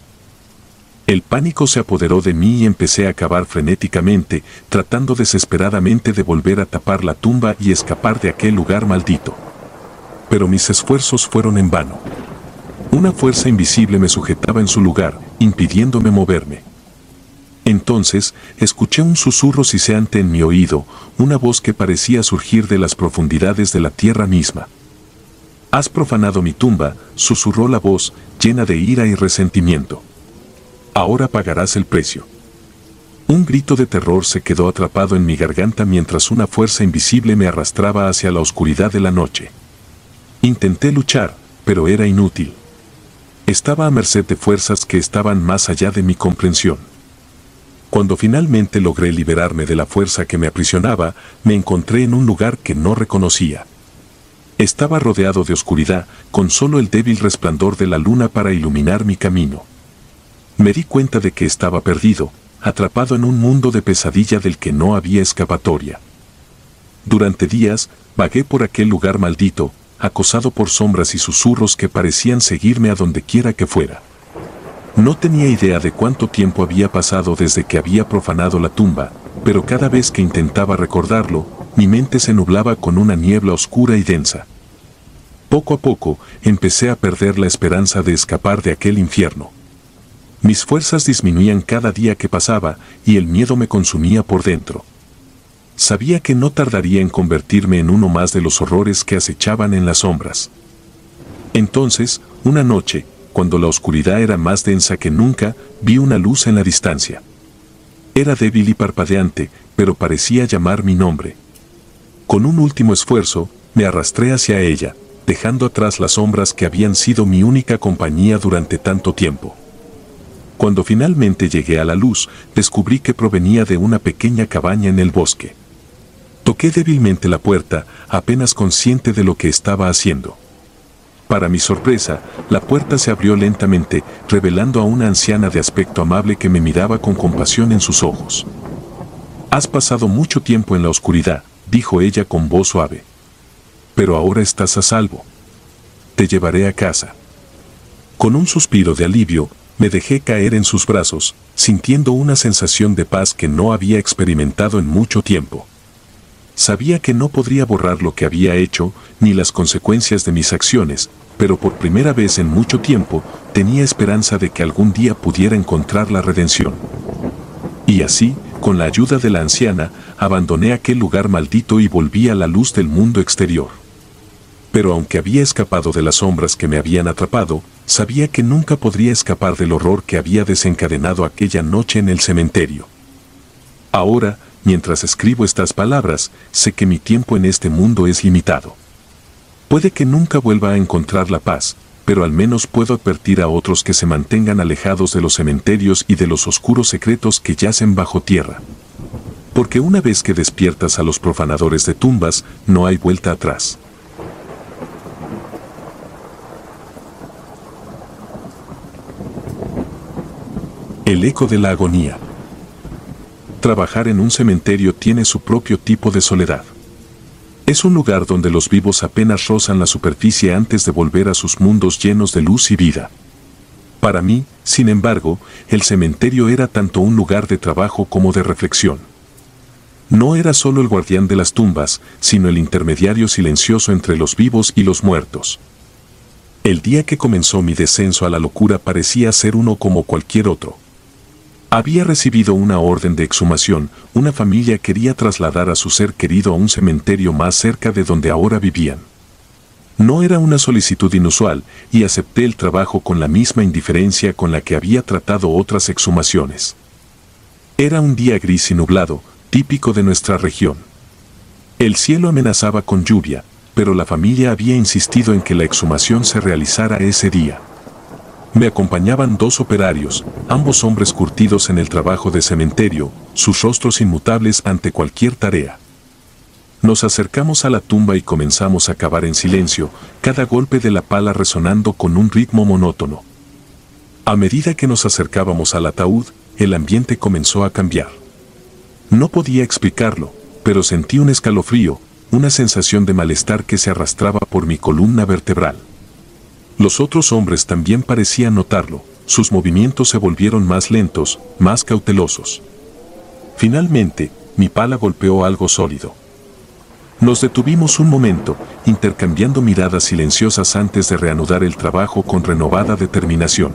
El pánico se apoderó de mí y empecé a cavar frenéticamente, tratando desesperadamente de volver a tapar la tumba y escapar de aquel lugar maldito. Pero mis esfuerzos fueron en vano. Una fuerza invisible me sujetaba en su lugar, impidiéndome moverme. Entonces, escuché un susurro siseante en mi oído, una voz que parecía surgir de las profundidades de la tierra misma. «Has profanado mi tumba», susurró la voz, llena de ira y resentimiento. «Ahora pagarás el precio». Un grito de terror se quedó atrapado en mi garganta mientras una fuerza invisible me arrastraba hacia la oscuridad de la noche. Intenté luchar, pero era inútil. Estaba a merced de fuerzas que estaban más allá de mi comprensión. Cuando finalmente logré liberarme de la fuerza que me aprisionaba, me encontré en un lugar que no reconocía. Estaba rodeado de oscuridad, con solo el débil resplandor de la luna para iluminar mi camino. Me di cuenta de que estaba perdido, atrapado en un mundo de pesadilla del que no había escapatoria. Durante días, vagué por aquel lugar maldito, acosado por sombras y susurros que parecían seguirme a donde quiera que fuera. No tenía idea de cuánto tiempo había pasado desde que había profanado la tumba, pero cada vez que intentaba recordarlo, mi mente se nublaba con una niebla oscura y densa. Poco a poco, empecé a perder la esperanza de escapar de aquel infierno. Mis fuerzas disminuían cada día que pasaba y el miedo me consumía por dentro. Sabía que no tardaría en convertirme en uno más de los horrores que acechaban en las sombras. Entonces, una noche, cuando la oscuridad era más densa que nunca, vi una luz en la distancia. Era débil y parpadeante, pero parecía llamar mi nombre. Con un último esfuerzo, me arrastré hacia ella, dejando atrás las sombras que habían sido mi única compañía durante tanto tiempo. Cuando finalmente llegué a la luz, descubrí que provenía de una pequeña cabaña en el bosque. Toqué débilmente la puerta, apenas consciente de lo que estaba haciendo. Para mi sorpresa, la puerta se abrió lentamente, revelando a una anciana de aspecto amable que me miraba con compasión en sus ojos. «Has pasado mucho tiempo en la oscuridad», dijo ella con voz suave. «Pero ahora estás a salvo. Te llevaré a casa». Con un suspiro de alivio, me dejé caer en sus brazos, sintiendo una sensación de paz que no había experimentado en mucho tiempo. Sabía que no podría borrar lo que había hecho, ni las consecuencias de mis acciones, pero por primera vez en mucho tiempo tenía esperanza de que algún día pudiera encontrar la redención. Y así, con la ayuda de la anciana, abandoné aquel lugar maldito y volví a la luz del mundo exterior. Pero aunque había escapado de las sombras que me habían atrapado, sabía que nunca podría escapar del horror que había desencadenado aquella noche en el cementerio. Ahora, mientras escribo estas palabras, sé que mi tiempo en este mundo es limitado. Puede que nunca vuelva a encontrar la paz, pero al menos puedo advertir a otros que se mantengan alejados de los cementerios y de los oscuros secretos que yacen bajo tierra. Porque una vez que despiertas a los profanadores de tumbas, no hay vuelta atrás. El eco de la agonía. Trabajar en un cementerio tiene su propio tipo de soledad. Es un lugar donde los vivos apenas rozan la superficie antes de volver a sus mundos llenos de luz y vida. Para mí, sin embargo, el cementerio era tanto un lugar de trabajo como de reflexión. No era solo el guardián de las tumbas, sino el intermediario silencioso entre los vivos y los muertos. El día que comenzó mi descenso a la locura parecía ser uno como cualquier otro. Había recibido una orden de exhumación, una familia quería trasladar a su ser querido a un cementerio más cerca de donde ahora vivían. No era una solicitud inusual, y acepté el trabajo con la misma indiferencia con la que había tratado otras exhumaciones. Era un día gris y nublado, típico de nuestra región. El cielo amenazaba con lluvia, pero la familia había insistido en que la exhumación se realizara ese día. Me acompañaban dos operarios, ambos hombres curtidos en el trabajo de cementerio, sus rostros inmutables ante cualquier tarea. Nos acercamos a la tumba y comenzamos a cavar en silencio, cada golpe de la pala resonando con un ritmo monótono. A medida que nos acercábamos al ataúd, el ambiente comenzó a cambiar. No podía explicarlo, pero sentí un escalofrío, una sensación de malestar que se arrastraba por mi columna vertebral. Los otros hombres también parecían notarlo, sus movimientos se volvieron más lentos, más cautelosos. Finalmente, mi pala golpeó algo sólido. Nos detuvimos un momento, intercambiando miradas silenciosas antes de reanudar el trabajo con renovada determinación.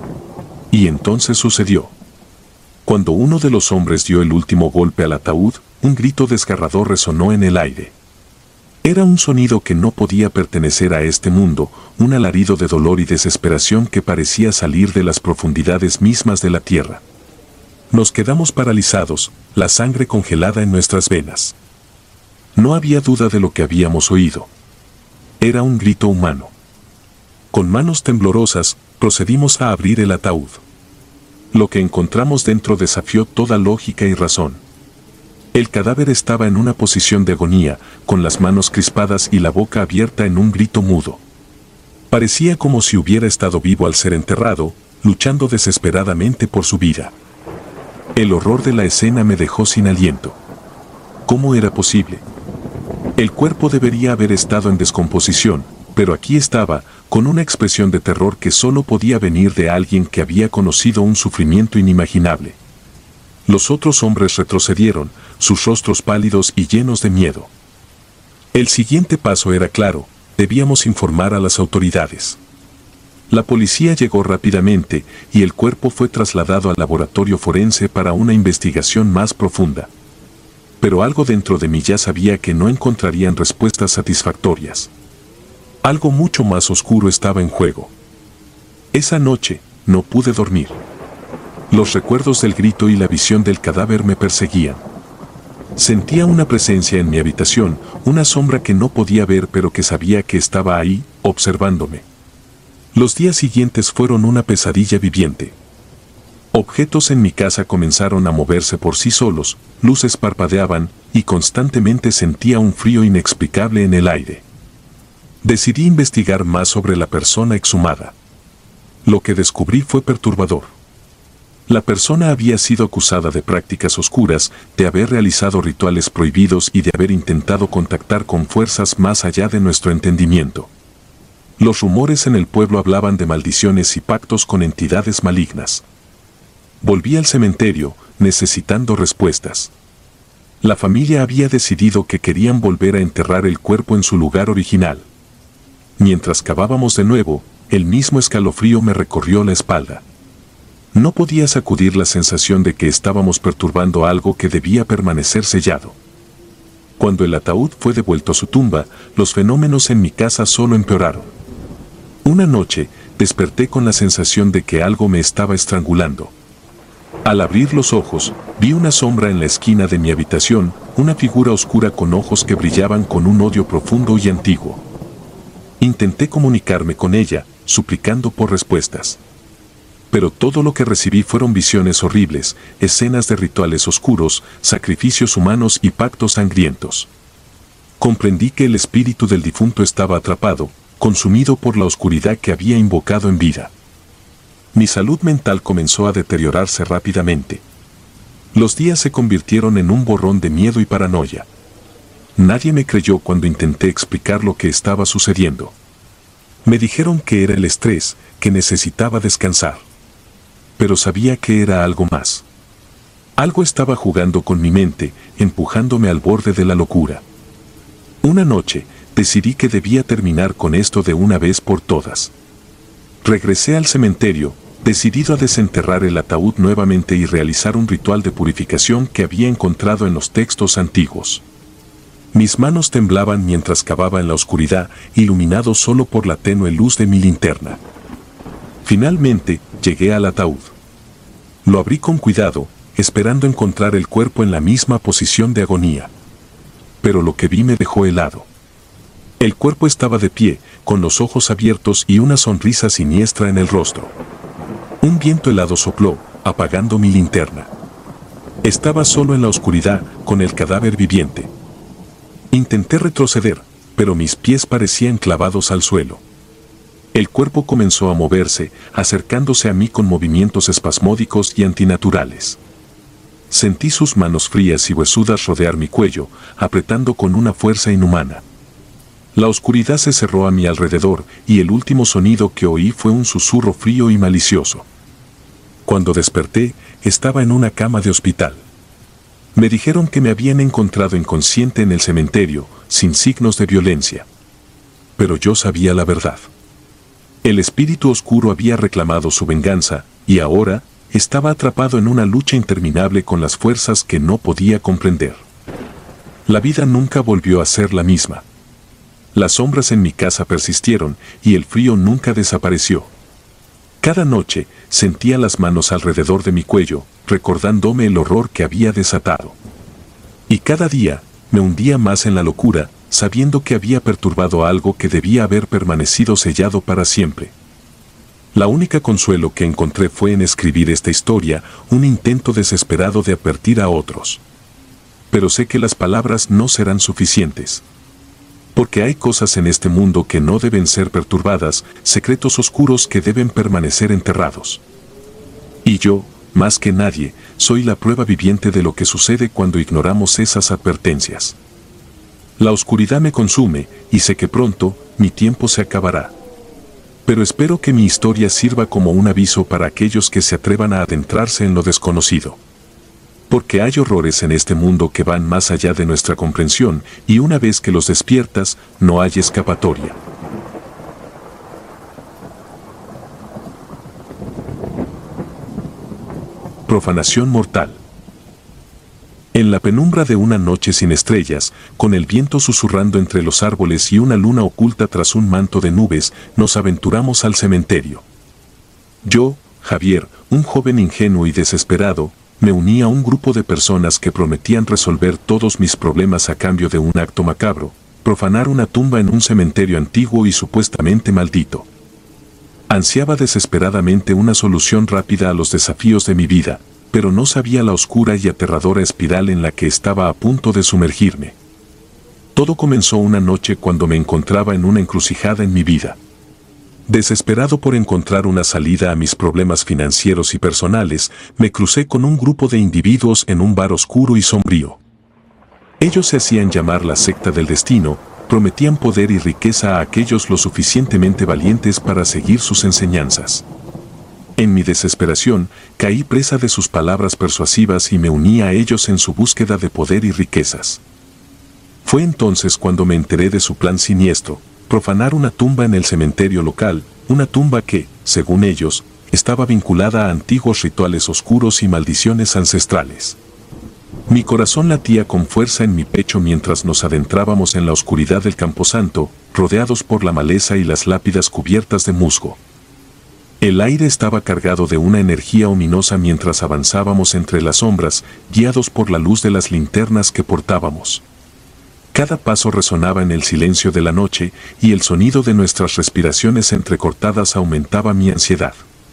Y entonces sucedió. Cuando uno de los hombres dio el último golpe al ataúd, un grito desgarrador resonó en el aire. Era un sonido que no podía pertenecer a este mundo, un alarido de dolor y desesperación que parecía salir de las profundidades mismas de la tierra. Nos quedamos paralizados, la sangre congelada en nuestras venas. No había duda de lo que habíamos oído. Era un grito humano. Con manos temblorosas, procedimos a abrir el ataúd. Lo que encontramos dentro desafió toda lógica y razón. El cadáver estaba en una posición de agonía, con las manos crispadas y la boca abierta en un grito mudo. Parecía como si hubiera estado vivo al ser enterrado, luchando desesperadamente por su vida. El horror de la escena me dejó sin aliento. ¿Cómo era posible? El cuerpo debería haber estado en descomposición, pero aquí estaba, con una expresión de terror que solo podía venir de alguien que había conocido un sufrimiento inimaginable. Los otros hombres retrocedieron, sus rostros pálidos y llenos de miedo. El siguiente paso era claro, debíamos informar a las autoridades. La policía llegó rápidamente y el cuerpo fue trasladado al laboratorio forense para una investigación más profunda. Pero algo dentro de mí ya sabía que no encontrarían respuestas satisfactorias. Algo mucho más oscuro estaba en juego. Esa noche, no pude dormir. Los recuerdos del grito y la visión del cadáver me perseguían. Sentía una presencia en mi habitación, una sombra que no podía ver pero que sabía que estaba ahí, observándome. Los días siguientes fueron una pesadilla viviente. Objetos en mi casa comenzaron a moverse por sí solos, luces parpadeaban, y constantemente sentía un frío inexplicable en el aire. Decidí investigar más sobre la persona exhumada. Lo que descubrí fue perturbador. La persona había sido acusada de prácticas oscuras, de haber realizado rituales prohibidos y de haber intentado contactar con fuerzas más allá de nuestro entendimiento. Los rumores en el pueblo hablaban de maldiciones y pactos con entidades malignas. Volví al cementerio, necesitando respuestas. La familia había decidido que querían volver a enterrar el cuerpo en su lugar original. Mientras cavábamos de nuevo, el mismo escalofrío me recorrió la espalda. No podía sacudir la sensación de que estábamos perturbando algo que debía permanecer sellado. Cuando el ataúd fue devuelto a su tumba, los fenómenos en mi casa solo empeoraron. Una noche, desperté con la sensación de que algo me estaba estrangulando. Al abrir los ojos, vi una sombra en la esquina de mi habitación, una figura oscura con ojos que brillaban con un odio profundo y antiguo. Intenté comunicarme con ella, suplicando por respuestas. Pero todo lo que recibí fueron visiones horribles, escenas de rituales oscuros, sacrificios humanos y pactos sangrientos. Comprendí que el espíritu del difunto estaba atrapado, consumido por la oscuridad que había invocado en vida. Mi salud mental comenzó a deteriorarse rápidamente. Los días se convirtieron en un borrón de miedo y paranoia. Nadie me creyó cuando intenté explicar lo que estaba sucediendo. Me dijeron que era el estrés, que necesitaba descansar. Pero sabía que era algo más. Algo estaba jugando con mi mente, empujándome al borde de la locura. Una noche, decidí que debía terminar con esto de una vez por todas. Regresé al cementerio, decidido a desenterrar el ataúd nuevamente y realizar un ritual de purificación que había encontrado en los textos antiguos. Mis manos temblaban mientras cavaba en la oscuridad, iluminado solo por la tenue luz de mi linterna. Finalmente, llegué al ataúd. Lo abrí con cuidado, esperando encontrar el cuerpo en la misma posición de agonía. Pero lo que vi me dejó helado. El cuerpo estaba de pie, con los ojos abiertos y una sonrisa siniestra en el rostro. Un viento helado sopló, apagando mi linterna. Estaba solo en la oscuridad, con el cadáver viviente. Intenté retroceder, pero mis pies parecían clavados al suelo. El cuerpo comenzó a moverse, acercándose a mí con movimientos espasmódicos y antinaturales. Sentí sus manos frías y huesudas rodear mi cuello, apretando con una fuerza inhumana. La oscuridad se cerró a mi alrededor, y el último sonido que oí fue un susurro frío y malicioso. Cuando desperté, estaba en una cama de hospital. Me dijeron que me habían encontrado inconsciente en el cementerio, sin signos de violencia. Pero yo sabía la verdad. El espíritu oscuro había reclamado su venganza, y ahora, estaba atrapado en una lucha interminable con las fuerzas que no podía comprender. La vida nunca volvió a ser la misma. Las sombras en mi casa persistieron, y el frío nunca desapareció. Cada noche, sentía las manos alrededor de mi cuello, recordándome el horror que había desatado. Y cada día, me hundía más en la locura, sabiendo que había perturbado algo que debía haber permanecido sellado para siempre. La única consuelo que encontré fue en escribir esta historia, un intento desesperado de advertir a otros. Pero sé que las palabras no serán suficientes. Porque hay cosas en este mundo que no deben ser perturbadas, secretos oscuros que deben permanecer enterrados. Y yo, más que nadie, soy la prueba viviente de lo que sucede cuando ignoramos esas advertencias. La oscuridad me consume, y sé que pronto, mi tiempo se acabará. Pero espero que mi historia sirva como un aviso para aquellos que se atrevan a adentrarse en lo desconocido. Porque hay horrores en este mundo que van más allá de nuestra comprensión, y una vez que los despiertas, no hay escapatoria. Profanación mortal. En la penumbra de una noche sin estrellas, con el viento susurrando entre los árboles y una luna oculta tras un manto de nubes, nos aventuramos al cementerio. Yo, Javier, un joven ingenuo y desesperado, me uní a un grupo de personas que prometían resolver todos mis problemas a cambio de un acto macabro, profanar una tumba en un cementerio antiguo y supuestamente maldito. Ansiaba desesperadamente una solución rápida a los desafíos de mi vida, pero no sabía la oscura y aterradora espiral en la que estaba a punto de sumergirme. Todo comenzó una noche cuando me encontraba en una encrucijada en mi vida. Desesperado por encontrar una salida a mis problemas financieros y personales, me crucé con un grupo de individuos en un bar oscuro y sombrío. Ellos se hacían llamar la secta del destino, prometían poder y riqueza a aquellos lo suficientemente valientes para seguir sus enseñanzas. En mi desesperación, caí presa de sus palabras persuasivas y me uní a ellos en su búsqueda de poder y riquezas. Fue entonces cuando me enteré de su plan siniestro: profanar una tumba en el cementerio local, una tumba que, según ellos, estaba vinculada a antiguos rituales oscuros y maldiciones ancestrales. Mi corazón latía con fuerza en mi pecho mientras nos adentrábamos en la oscuridad del camposanto, rodeados por la maleza y las lápidas cubiertas de musgo. El aire estaba cargado de una energía ominosa mientras avanzábamos entre las sombras, guiados por la luz de las linternas que portábamos. Cada paso resonaba en el silencio de la noche y el sonido de nuestras respiraciones entrecortadas aumentaba mi ansiedad.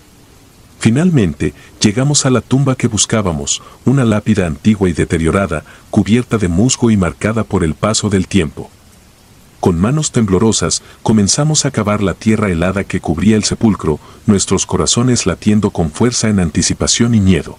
Finalmente, llegamos a la tumba que buscábamos, una lápida antigua y deteriorada, cubierta de musgo y marcada por el paso del tiempo. Con manos temblorosas, comenzamos a cavar la tierra helada que cubría el sepulcro, nuestros corazones latiendo con fuerza en anticipación y miedo.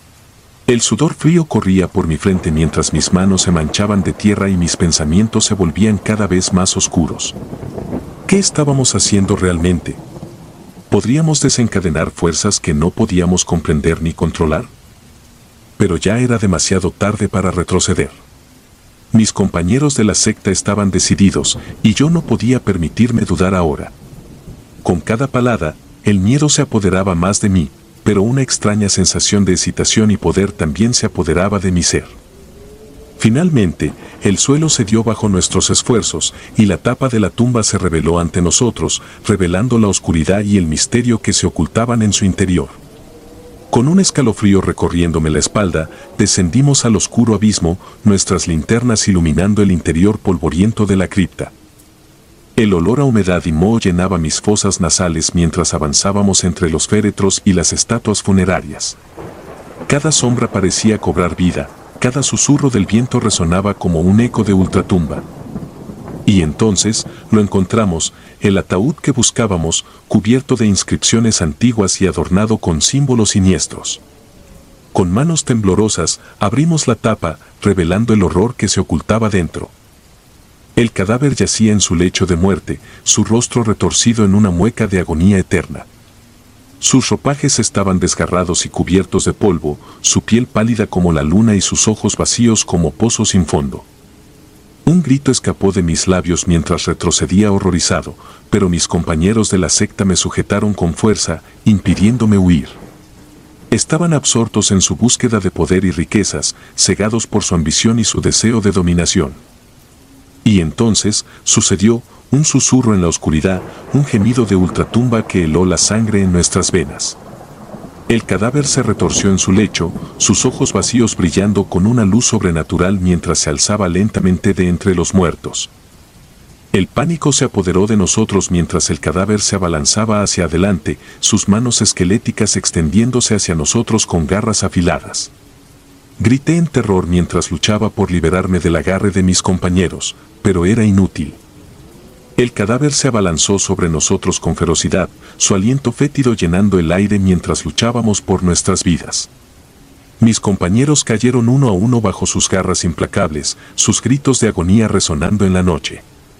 El sudor frío corría por mi frente mientras mis manos se manchaban de tierra y mis pensamientos se volvían cada vez más oscuros. ¿Qué estábamos haciendo realmente? ¿Podríamos desencadenar fuerzas que no podíamos comprender ni controlar? Pero ya era demasiado tarde para retroceder. Mis compañeros de la secta estaban decididos, y yo no podía permitirme dudar ahora. Con cada palada, el miedo se apoderaba más de mí, pero una extraña sensación de excitación y poder también se apoderaba de mi ser. Finalmente, el suelo cedió bajo nuestros esfuerzos, y la tapa de la tumba se reveló ante nosotros, revelando la oscuridad y el misterio que se ocultaban en su interior. Con un escalofrío recorriéndome la espalda, descendimos al oscuro abismo, nuestras linternas iluminando el interior polvoriento de la cripta. El olor a humedad y moho llenaba mis fosas nasales mientras avanzábamos entre los féretros y las estatuas funerarias. Cada sombra parecía cobrar vida, cada susurro del viento resonaba como un eco de ultratumba. Y entonces, lo encontramos, el ataúd que buscábamos, cubierto de inscripciones antiguas y adornado con símbolos siniestros. Con manos temblorosas, abrimos la tapa, revelando el horror que se ocultaba dentro. El cadáver yacía en su lecho de muerte, su rostro retorcido en una mueca de agonía eterna. Sus ropajes estaban desgarrados y cubiertos de polvo, su piel pálida como la luna y sus ojos vacíos como pozos sin fondo. Un grito escapó de mis labios mientras retrocedía horrorizado, pero mis compañeros de la secta me sujetaron con fuerza, impidiéndome huir. Estaban absortos en su búsqueda de poder y riquezas, cegados por su ambición y su deseo de dominación. Y entonces, sucedió, un susurro en la oscuridad, un gemido de ultratumba que heló la sangre en nuestras venas. El cadáver se retorció en su lecho, sus ojos vacíos brillando con una luz sobrenatural mientras se alzaba lentamente de entre los muertos. El pánico se apoderó de nosotros mientras el cadáver se abalanzaba hacia adelante, sus manos esqueléticas extendiéndose hacia nosotros con garras afiladas. Grité en terror mientras luchaba por liberarme del agarre de mis compañeros, pero era inútil. El cadáver se abalanzó sobre nosotros con ferocidad, su aliento fétido llenando el aire mientras luchábamos por nuestras vidas. Mis compañeros cayeron uno a uno bajo sus garras implacables, sus gritos de agonía resonando en la noche.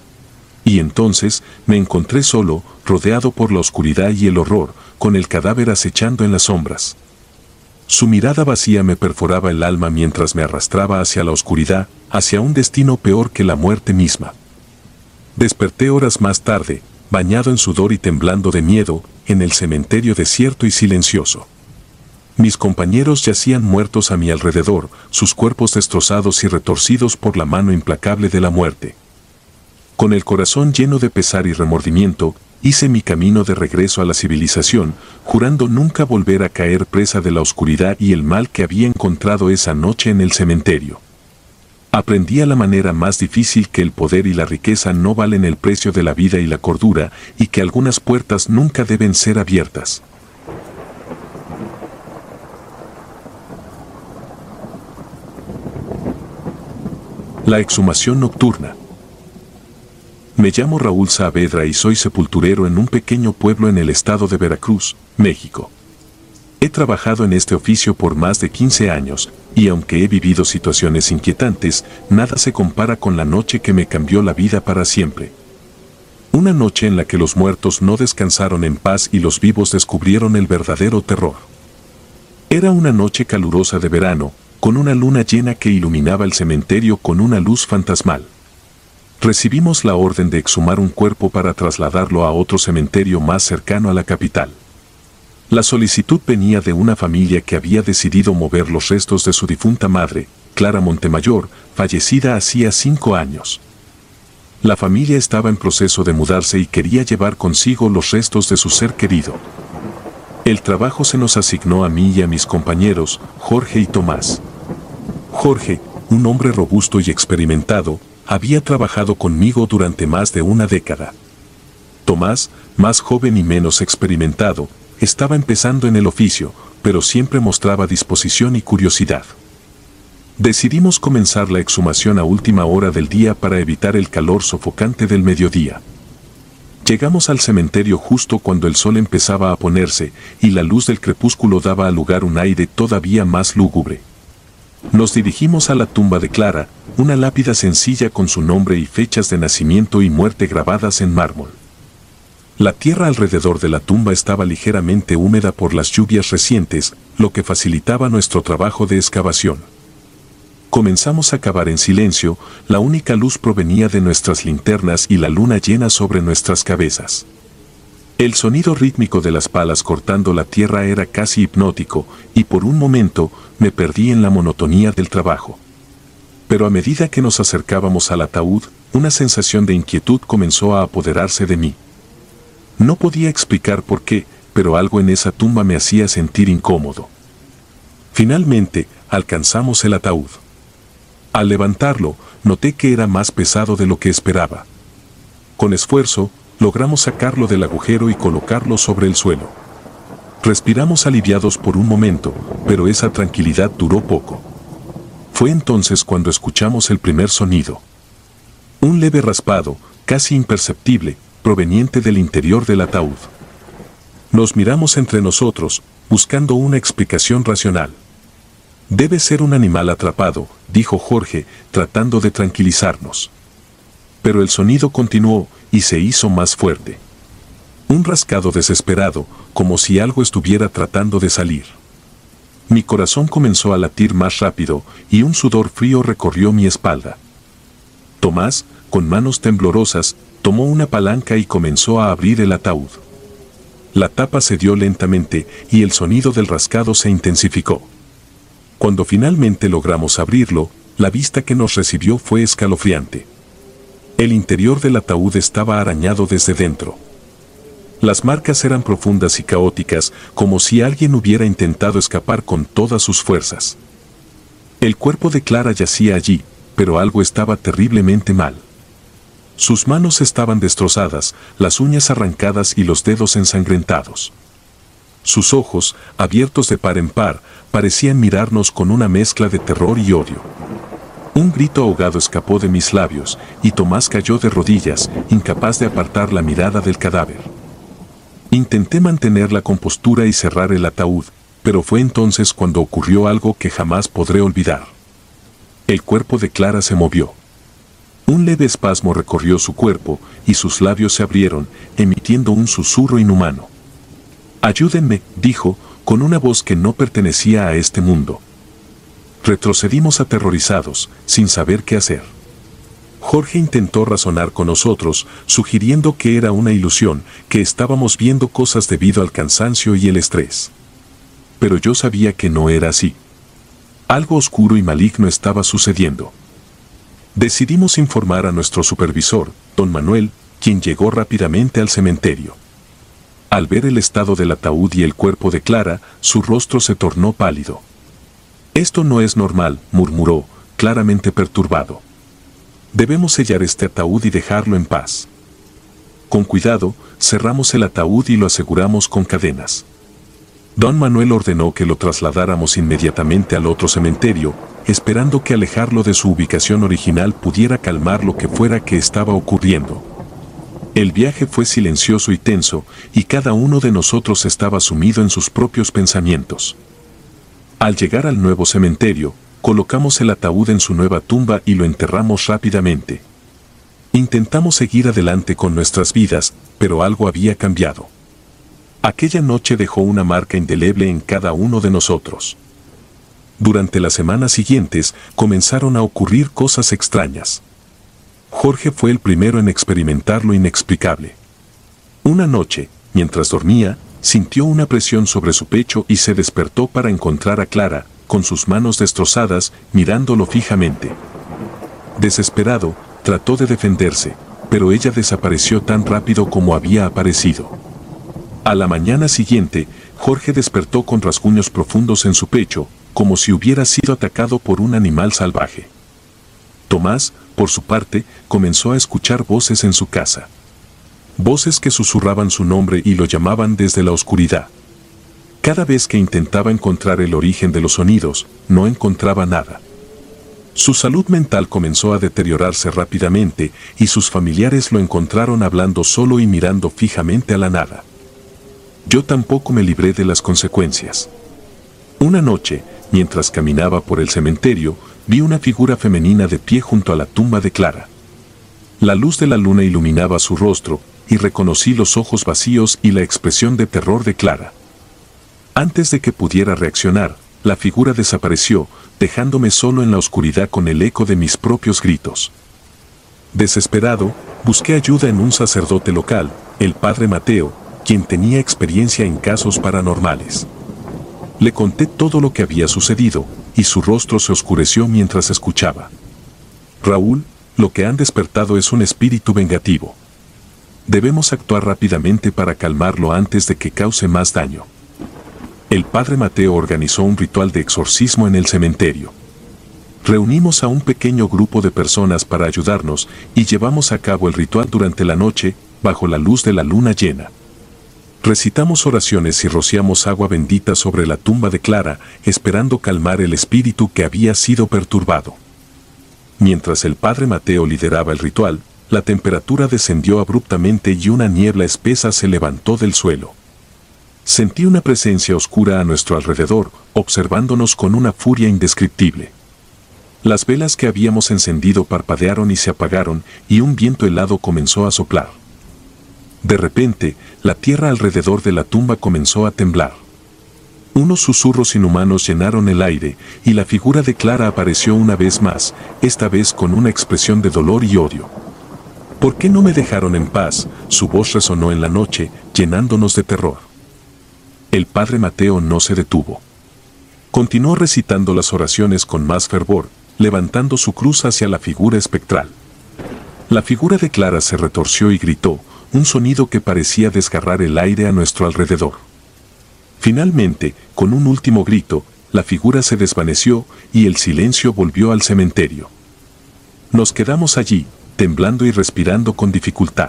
Y entonces me encontré solo, rodeado por la oscuridad y el horror, con el cadáver acechando en las sombras. Su mirada vacía me perforaba el alma mientras me arrastraba hacia la oscuridad, hacia un destino peor que la muerte misma. Desperté horas más tarde, bañado en sudor y temblando de miedo, en el cementerio desierto y silencioso. Mis compañeros yacían muertos a mi alrededor, sus cuerpos destrozados y retorcidos por la mano implacable de la muerte. Con el corazón lleno de pesar y remordimiento, hice mi camino de regreso a la civilización, jurando nunca volver a caer presa de la oscuridad y el mal que había encontrado esa noche en el cementerio. Aprendí a la manera más difícil que el poder y la riqueza no valen el precio de la vida y la cordura, y que algunas puertas nunca deben ser abiertas. La exhumación nocturna. Me llamo Raúl Saavedra y soy sepulturero en un pequeño pueblo en el estado de Veracruz, México. He trabajado en este oficio por más de quince años, y aunque he vivido situaciones inquietantes, nada se compara con la noche que me cambió la vida para siempre. Una noche en la que los muertos no descansaron en paz y los vivos descubrieron el verdadero terror. Era una noche calurosa de verano, con una luna llena que iluminaba el cementerio con una luz fantasmal. Recibimos la orden de exhumar un cuerpo para trasladarlo a otro cementerio más cercano a la capital. La solicitud venía de una familia que había decidido mover los restos de su difunta madre, Clara Montemayor, fallecida hacía cinco años. La familia estaba en proceso de mudarse y quería llevar consigo los restos de su ser querido. El trabajo se nos asignó a mí y a mis compañeros, Jorge y Tomás. Jorge, un hombre robusto y experimentado, había trabajado conmigo durante más de una década. Tomás, más joven y menos experimentado, estaba empezando en el oficio, pero siempre mostraba disposición y curiosidad. Decidimos comenzar la exhumación a última hora del día para evitar el calor sofocante del mediodía. Llegamos al cementerio justo cuando el sol empezaba a ponerse y la luz del crepúsculo daba al lugar un aire todavía más lúgubre. Nos dirigimos a la tumba de Clara, una lápida sencilla con su nombre y fechas de nacimiento y muerte grabadas en mármol. La tierra alrededor de la tumba estaba ligeramente húmeda por las lluvias recientes, lo que facilitaba nuestro trabajo de excavación. Comenzamos a cavar en silencio, la única luz provenía de nuestras linternas y la luna llena sobre nuestras cabezas. El sonido rítmico de las palas cortando la tierra era casi hipnótico, y por un momento me perdí en la monotonía del trabajo. Pero a medida que nos acercábamos al ataúd, una sensación de inquietud comenzó a apoderarse de mí. No podía explicar por qué, pero algo en esa tumba me hacía sentir incómodo. Finalmente, alcanzamos el ataúd. Al levantarlo, noté que era más pesado de lo que esperaba. Con esfuerzo, logramos sacarlo del agujero y colocarlo sobre el suelo. Respiramos aliviados por un momento, pero esa tranquilidad duró poco. Fue entonces cuando escuchamos el primer sonido. Un leve raspado, casi imperceptible, proveniente del interior del ataúd. Nos miramos entre nosotros, buscando una explicación racional. Debe ser un animal atrapado, dijo Jorge, tratando de tranquilizarnos. Pero el sonido continuó y se hizo más fuerte. Un rascado desesperado, como si algo estuviera tratando de salir. Mi corazón comenzó a latir más rápido y un sudor frío recorrió mi espalda. Tomás, con manos temblorosas, tomó una palanca y comenzó a abrir el ataúd. La tapa cedió lentamente y el sonido del rascado se intensificó. Cuando finalmente logramos abrirlo, la vista que nos recibió fue escalofriante. El interior del ataúd estaba arañado desde dentro. Las marcas eran profundas y caóticas, como si alguien hubiera intentado escapar con todas sus fuerzas. El cuerpo de Clara yacía allí, pero algo estaba terriblemente mal. Sus manos estaban destrozadas, las uñas arrancadas y los dedos ensangrentados. Sus ojos, abiertos de par en par, parecían mirarnos con una mezcla de terror y odio. Un grito ahogado escapó de mis labios, y Tomás cayó de rodillas, incapaz de apartar la mirada del cadáver. Intenté mantener la compostura y cerrar el ataúd, pero fue entonces cuando ocurrió algo que jamás podré olvidar. El cuerpo de Clara se movió. Un leve espasmo recorrió su cuerpo, y sus labios se abrieron, emitiendo un susurro inhumano. «Ayúdenme», dijo, con una voz que no pertenecía a este mundo. Retrocedimos aterrorizados, sin saber qué hacer. Jorge intentó razonar con nosotros, sugiriendo que era una ilusión, que estábamos viendo cosas debido al cansancio y el estrés. Pero yo sabía que no era así. Algo oscuro y maligno estaba sucediendo. Decidimos informar a nuestro supervisor, don Manuel, quien llegó rápidamente al cementerio. Al ver el estado del ataúd y el cuerpo de Clara, su rostro se tornó pálido. «Esto no es normal», murmuró, claramente perturbado. «Debemos sellar este ataúd y dejarlo en paz». Con cuidado, cerramos el ataúd y lo aseguramos con cadenas. Don Manuel ordenó que lo trasladáramos inmediatamente al otro cementerio, esperando que alejarlo de su ubicación original pudiera calmar lo que fuera que estaba ocurriendo. El viaje fue silencioso y tenso, y cada uno de nosotros estaba sumido en sus propios pensamientos. Al llegar al nuevo cementerio, colocamos el ataúd en su nueva tumba y lo enterramos rápidamente. Intentamos seguir adelante con nuestras vidas, pero algo había cambiado. Aquella noche dejó una marca indeleble en cada uno de nosotros. Durante las semanas siguientes, comenzaron a ocurrir cosas extrañas. Jorge fue el primero en experimentar lo inexplicable. Una noche, mientras dormía, sintió una presión sobre su pecho y se despertó para encontrar a Clara, con sus manos destrozadas, mirándolo fijamente. Desesperado, trató de defenderse, pero ella desapareció tan rápido como había aparecido. A la mañana siguiente, Jorge despertó con rasguños profundos en su pecho, como si hubiera sido atacado por un animal salvaje. Tomás, por su parte, comenzó a escuchar voces en su casa. Voces que susurraban su nombre y lo llamaban desde la oscuridad. Cada vez que intentaba encontrar el origen de los sonidos, no encontraba nada. Su salud mental comenzó a deteriorarse rápidamente y sus familiares lo encontraron hablando solo y mirando fijamente a la nada. Yo tampoco me libré de las consecuencias. Una noche, mientras caminaba por el cementerio, vi una figura femenina de pie junto a la tumba de Clara. La luz de la luna iluminaba su rostro, y reconocí los ojos vacíos y la expresión de terror de Clara. Antes de que pudiera reaccionar, la figura desapareció, dejándome solo en la oscuridad con el eco de mis propios gritos. Desesperado, busqué ayuda en un sacerdote local, el padre Mateo, quien tenía experiencia en casos paranormales. Le conté todo lo que había sucedido, y su rostro se oscureció mientras escuchaba. Raúl, lo que han despertado es un espíritu vengativo. Debemos actuar rápidamente para calmarlo antes de que cause más daño. El padre Mateo organizó un ritual de exorcismo en el cementerio. Reunimos a un pequeño grupo de personas para ayudarnos y llevamos a cabo el ritual durante la noche, bajo la luz de la luna llena. Recitamos oraciones y rociamos agua bendita sobre la tumba de Clara, esperando calmar el espíritu que había sido perturbado. Mientras el padre Mateo lideraba el ritual, la temperatura descendió abruptamente y una niebla espesa se levantó del suelo. Sentí una presencia oscura a nuestro alrededor, observándonos con una furia indescriptible. Las velas que habíamos encendido parpadearon y se apagaron, y un viento helado comenzó a soplar. De repente, la tierra alrededor de la tumba comenzó a temblar. Unos susurros inhumanos llenaron el aire, y la figura de Clara apareció una vez más, esta vez con una expresión de dolor y odio. ¿Por qué no me dejaron en paz? Su voz resonó en la noche, llenándonos de terror. El padre Mateo no se detuvo. Continuó recitando las oraciones con más fervor, levantando su cruz hacia la figura espectral. La figura de Clara se retorció y gritó, un sonido que parecía desgarrar el aire a nuestro alrededor. Finalmente, con un último grito, la figura se desvaneció y el silencio volvió al cementerio. Nos quedamos allí, temblando y respirando con dificultad.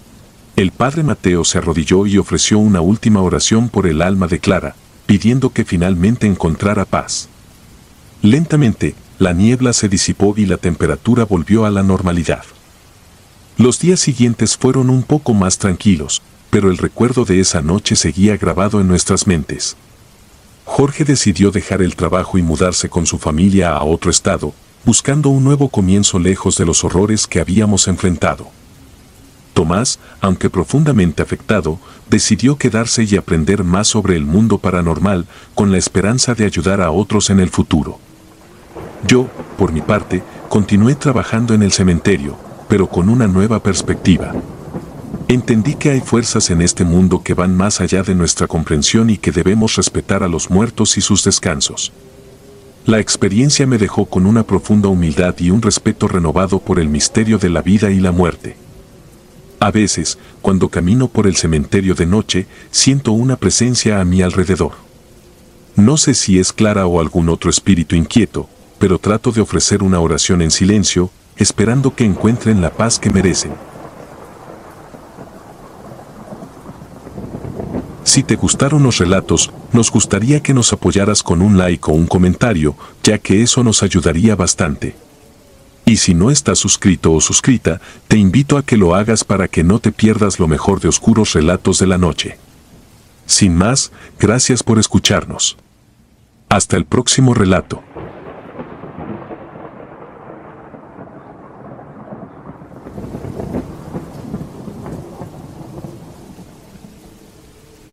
El padre Mateo se arrodilló y ofreció una última oración por el alma de Clara, pidiendo que finalmente encontrara paz. Lentamente, la niebla se disipó y la temperatura volvió a la normalidad. Los días siguientes fueron un poco más tranquilos, pero el recuerdo de esa noche seguía grabado en nuestras mentes. Jorge decidió dejar el trabajo y mudarse con su familia a otro estado, buscando un nuevo comienzo lejos de los horrores que habíamos enfrentado. Tomás, aunque profundamente afectado, decidió quedarse y aprender más sobre el mundo paranormal, con la esperanza de ayudar a otros en el futuro. Yo, por mi parte, continué trabajando en el cementerio, pero con una nueva perspectiva. Entendí que hay fuerzas en este mundo que van más allá de nuestra comprensión y que debemos respetar a los muertos y sus descansos. La experiencia me dejó con una profunda humildad y un respeto renovado por el misterio de la vida y la muerte. A veces, cuando camino por el cementerio de noche, siento una presencia a mi alrededor. No sé si es Clara o algún otro espíritu inquieto, pero trato de ofrecer una oración en silencio, esperando que encuentren la paz que merecen. Si te gustaron los relatos, nos gustaría que nos apoyaras con un like o un comentario, ya que eso nos ayudaría bastante. Y si no estás suscrito o suscrita, te invito a que lo hagas para que no te pierdas lo mejor de Oscuros Relatos de la Noche. Sin más, gracias por escucharnos. Hasta el próximo relato.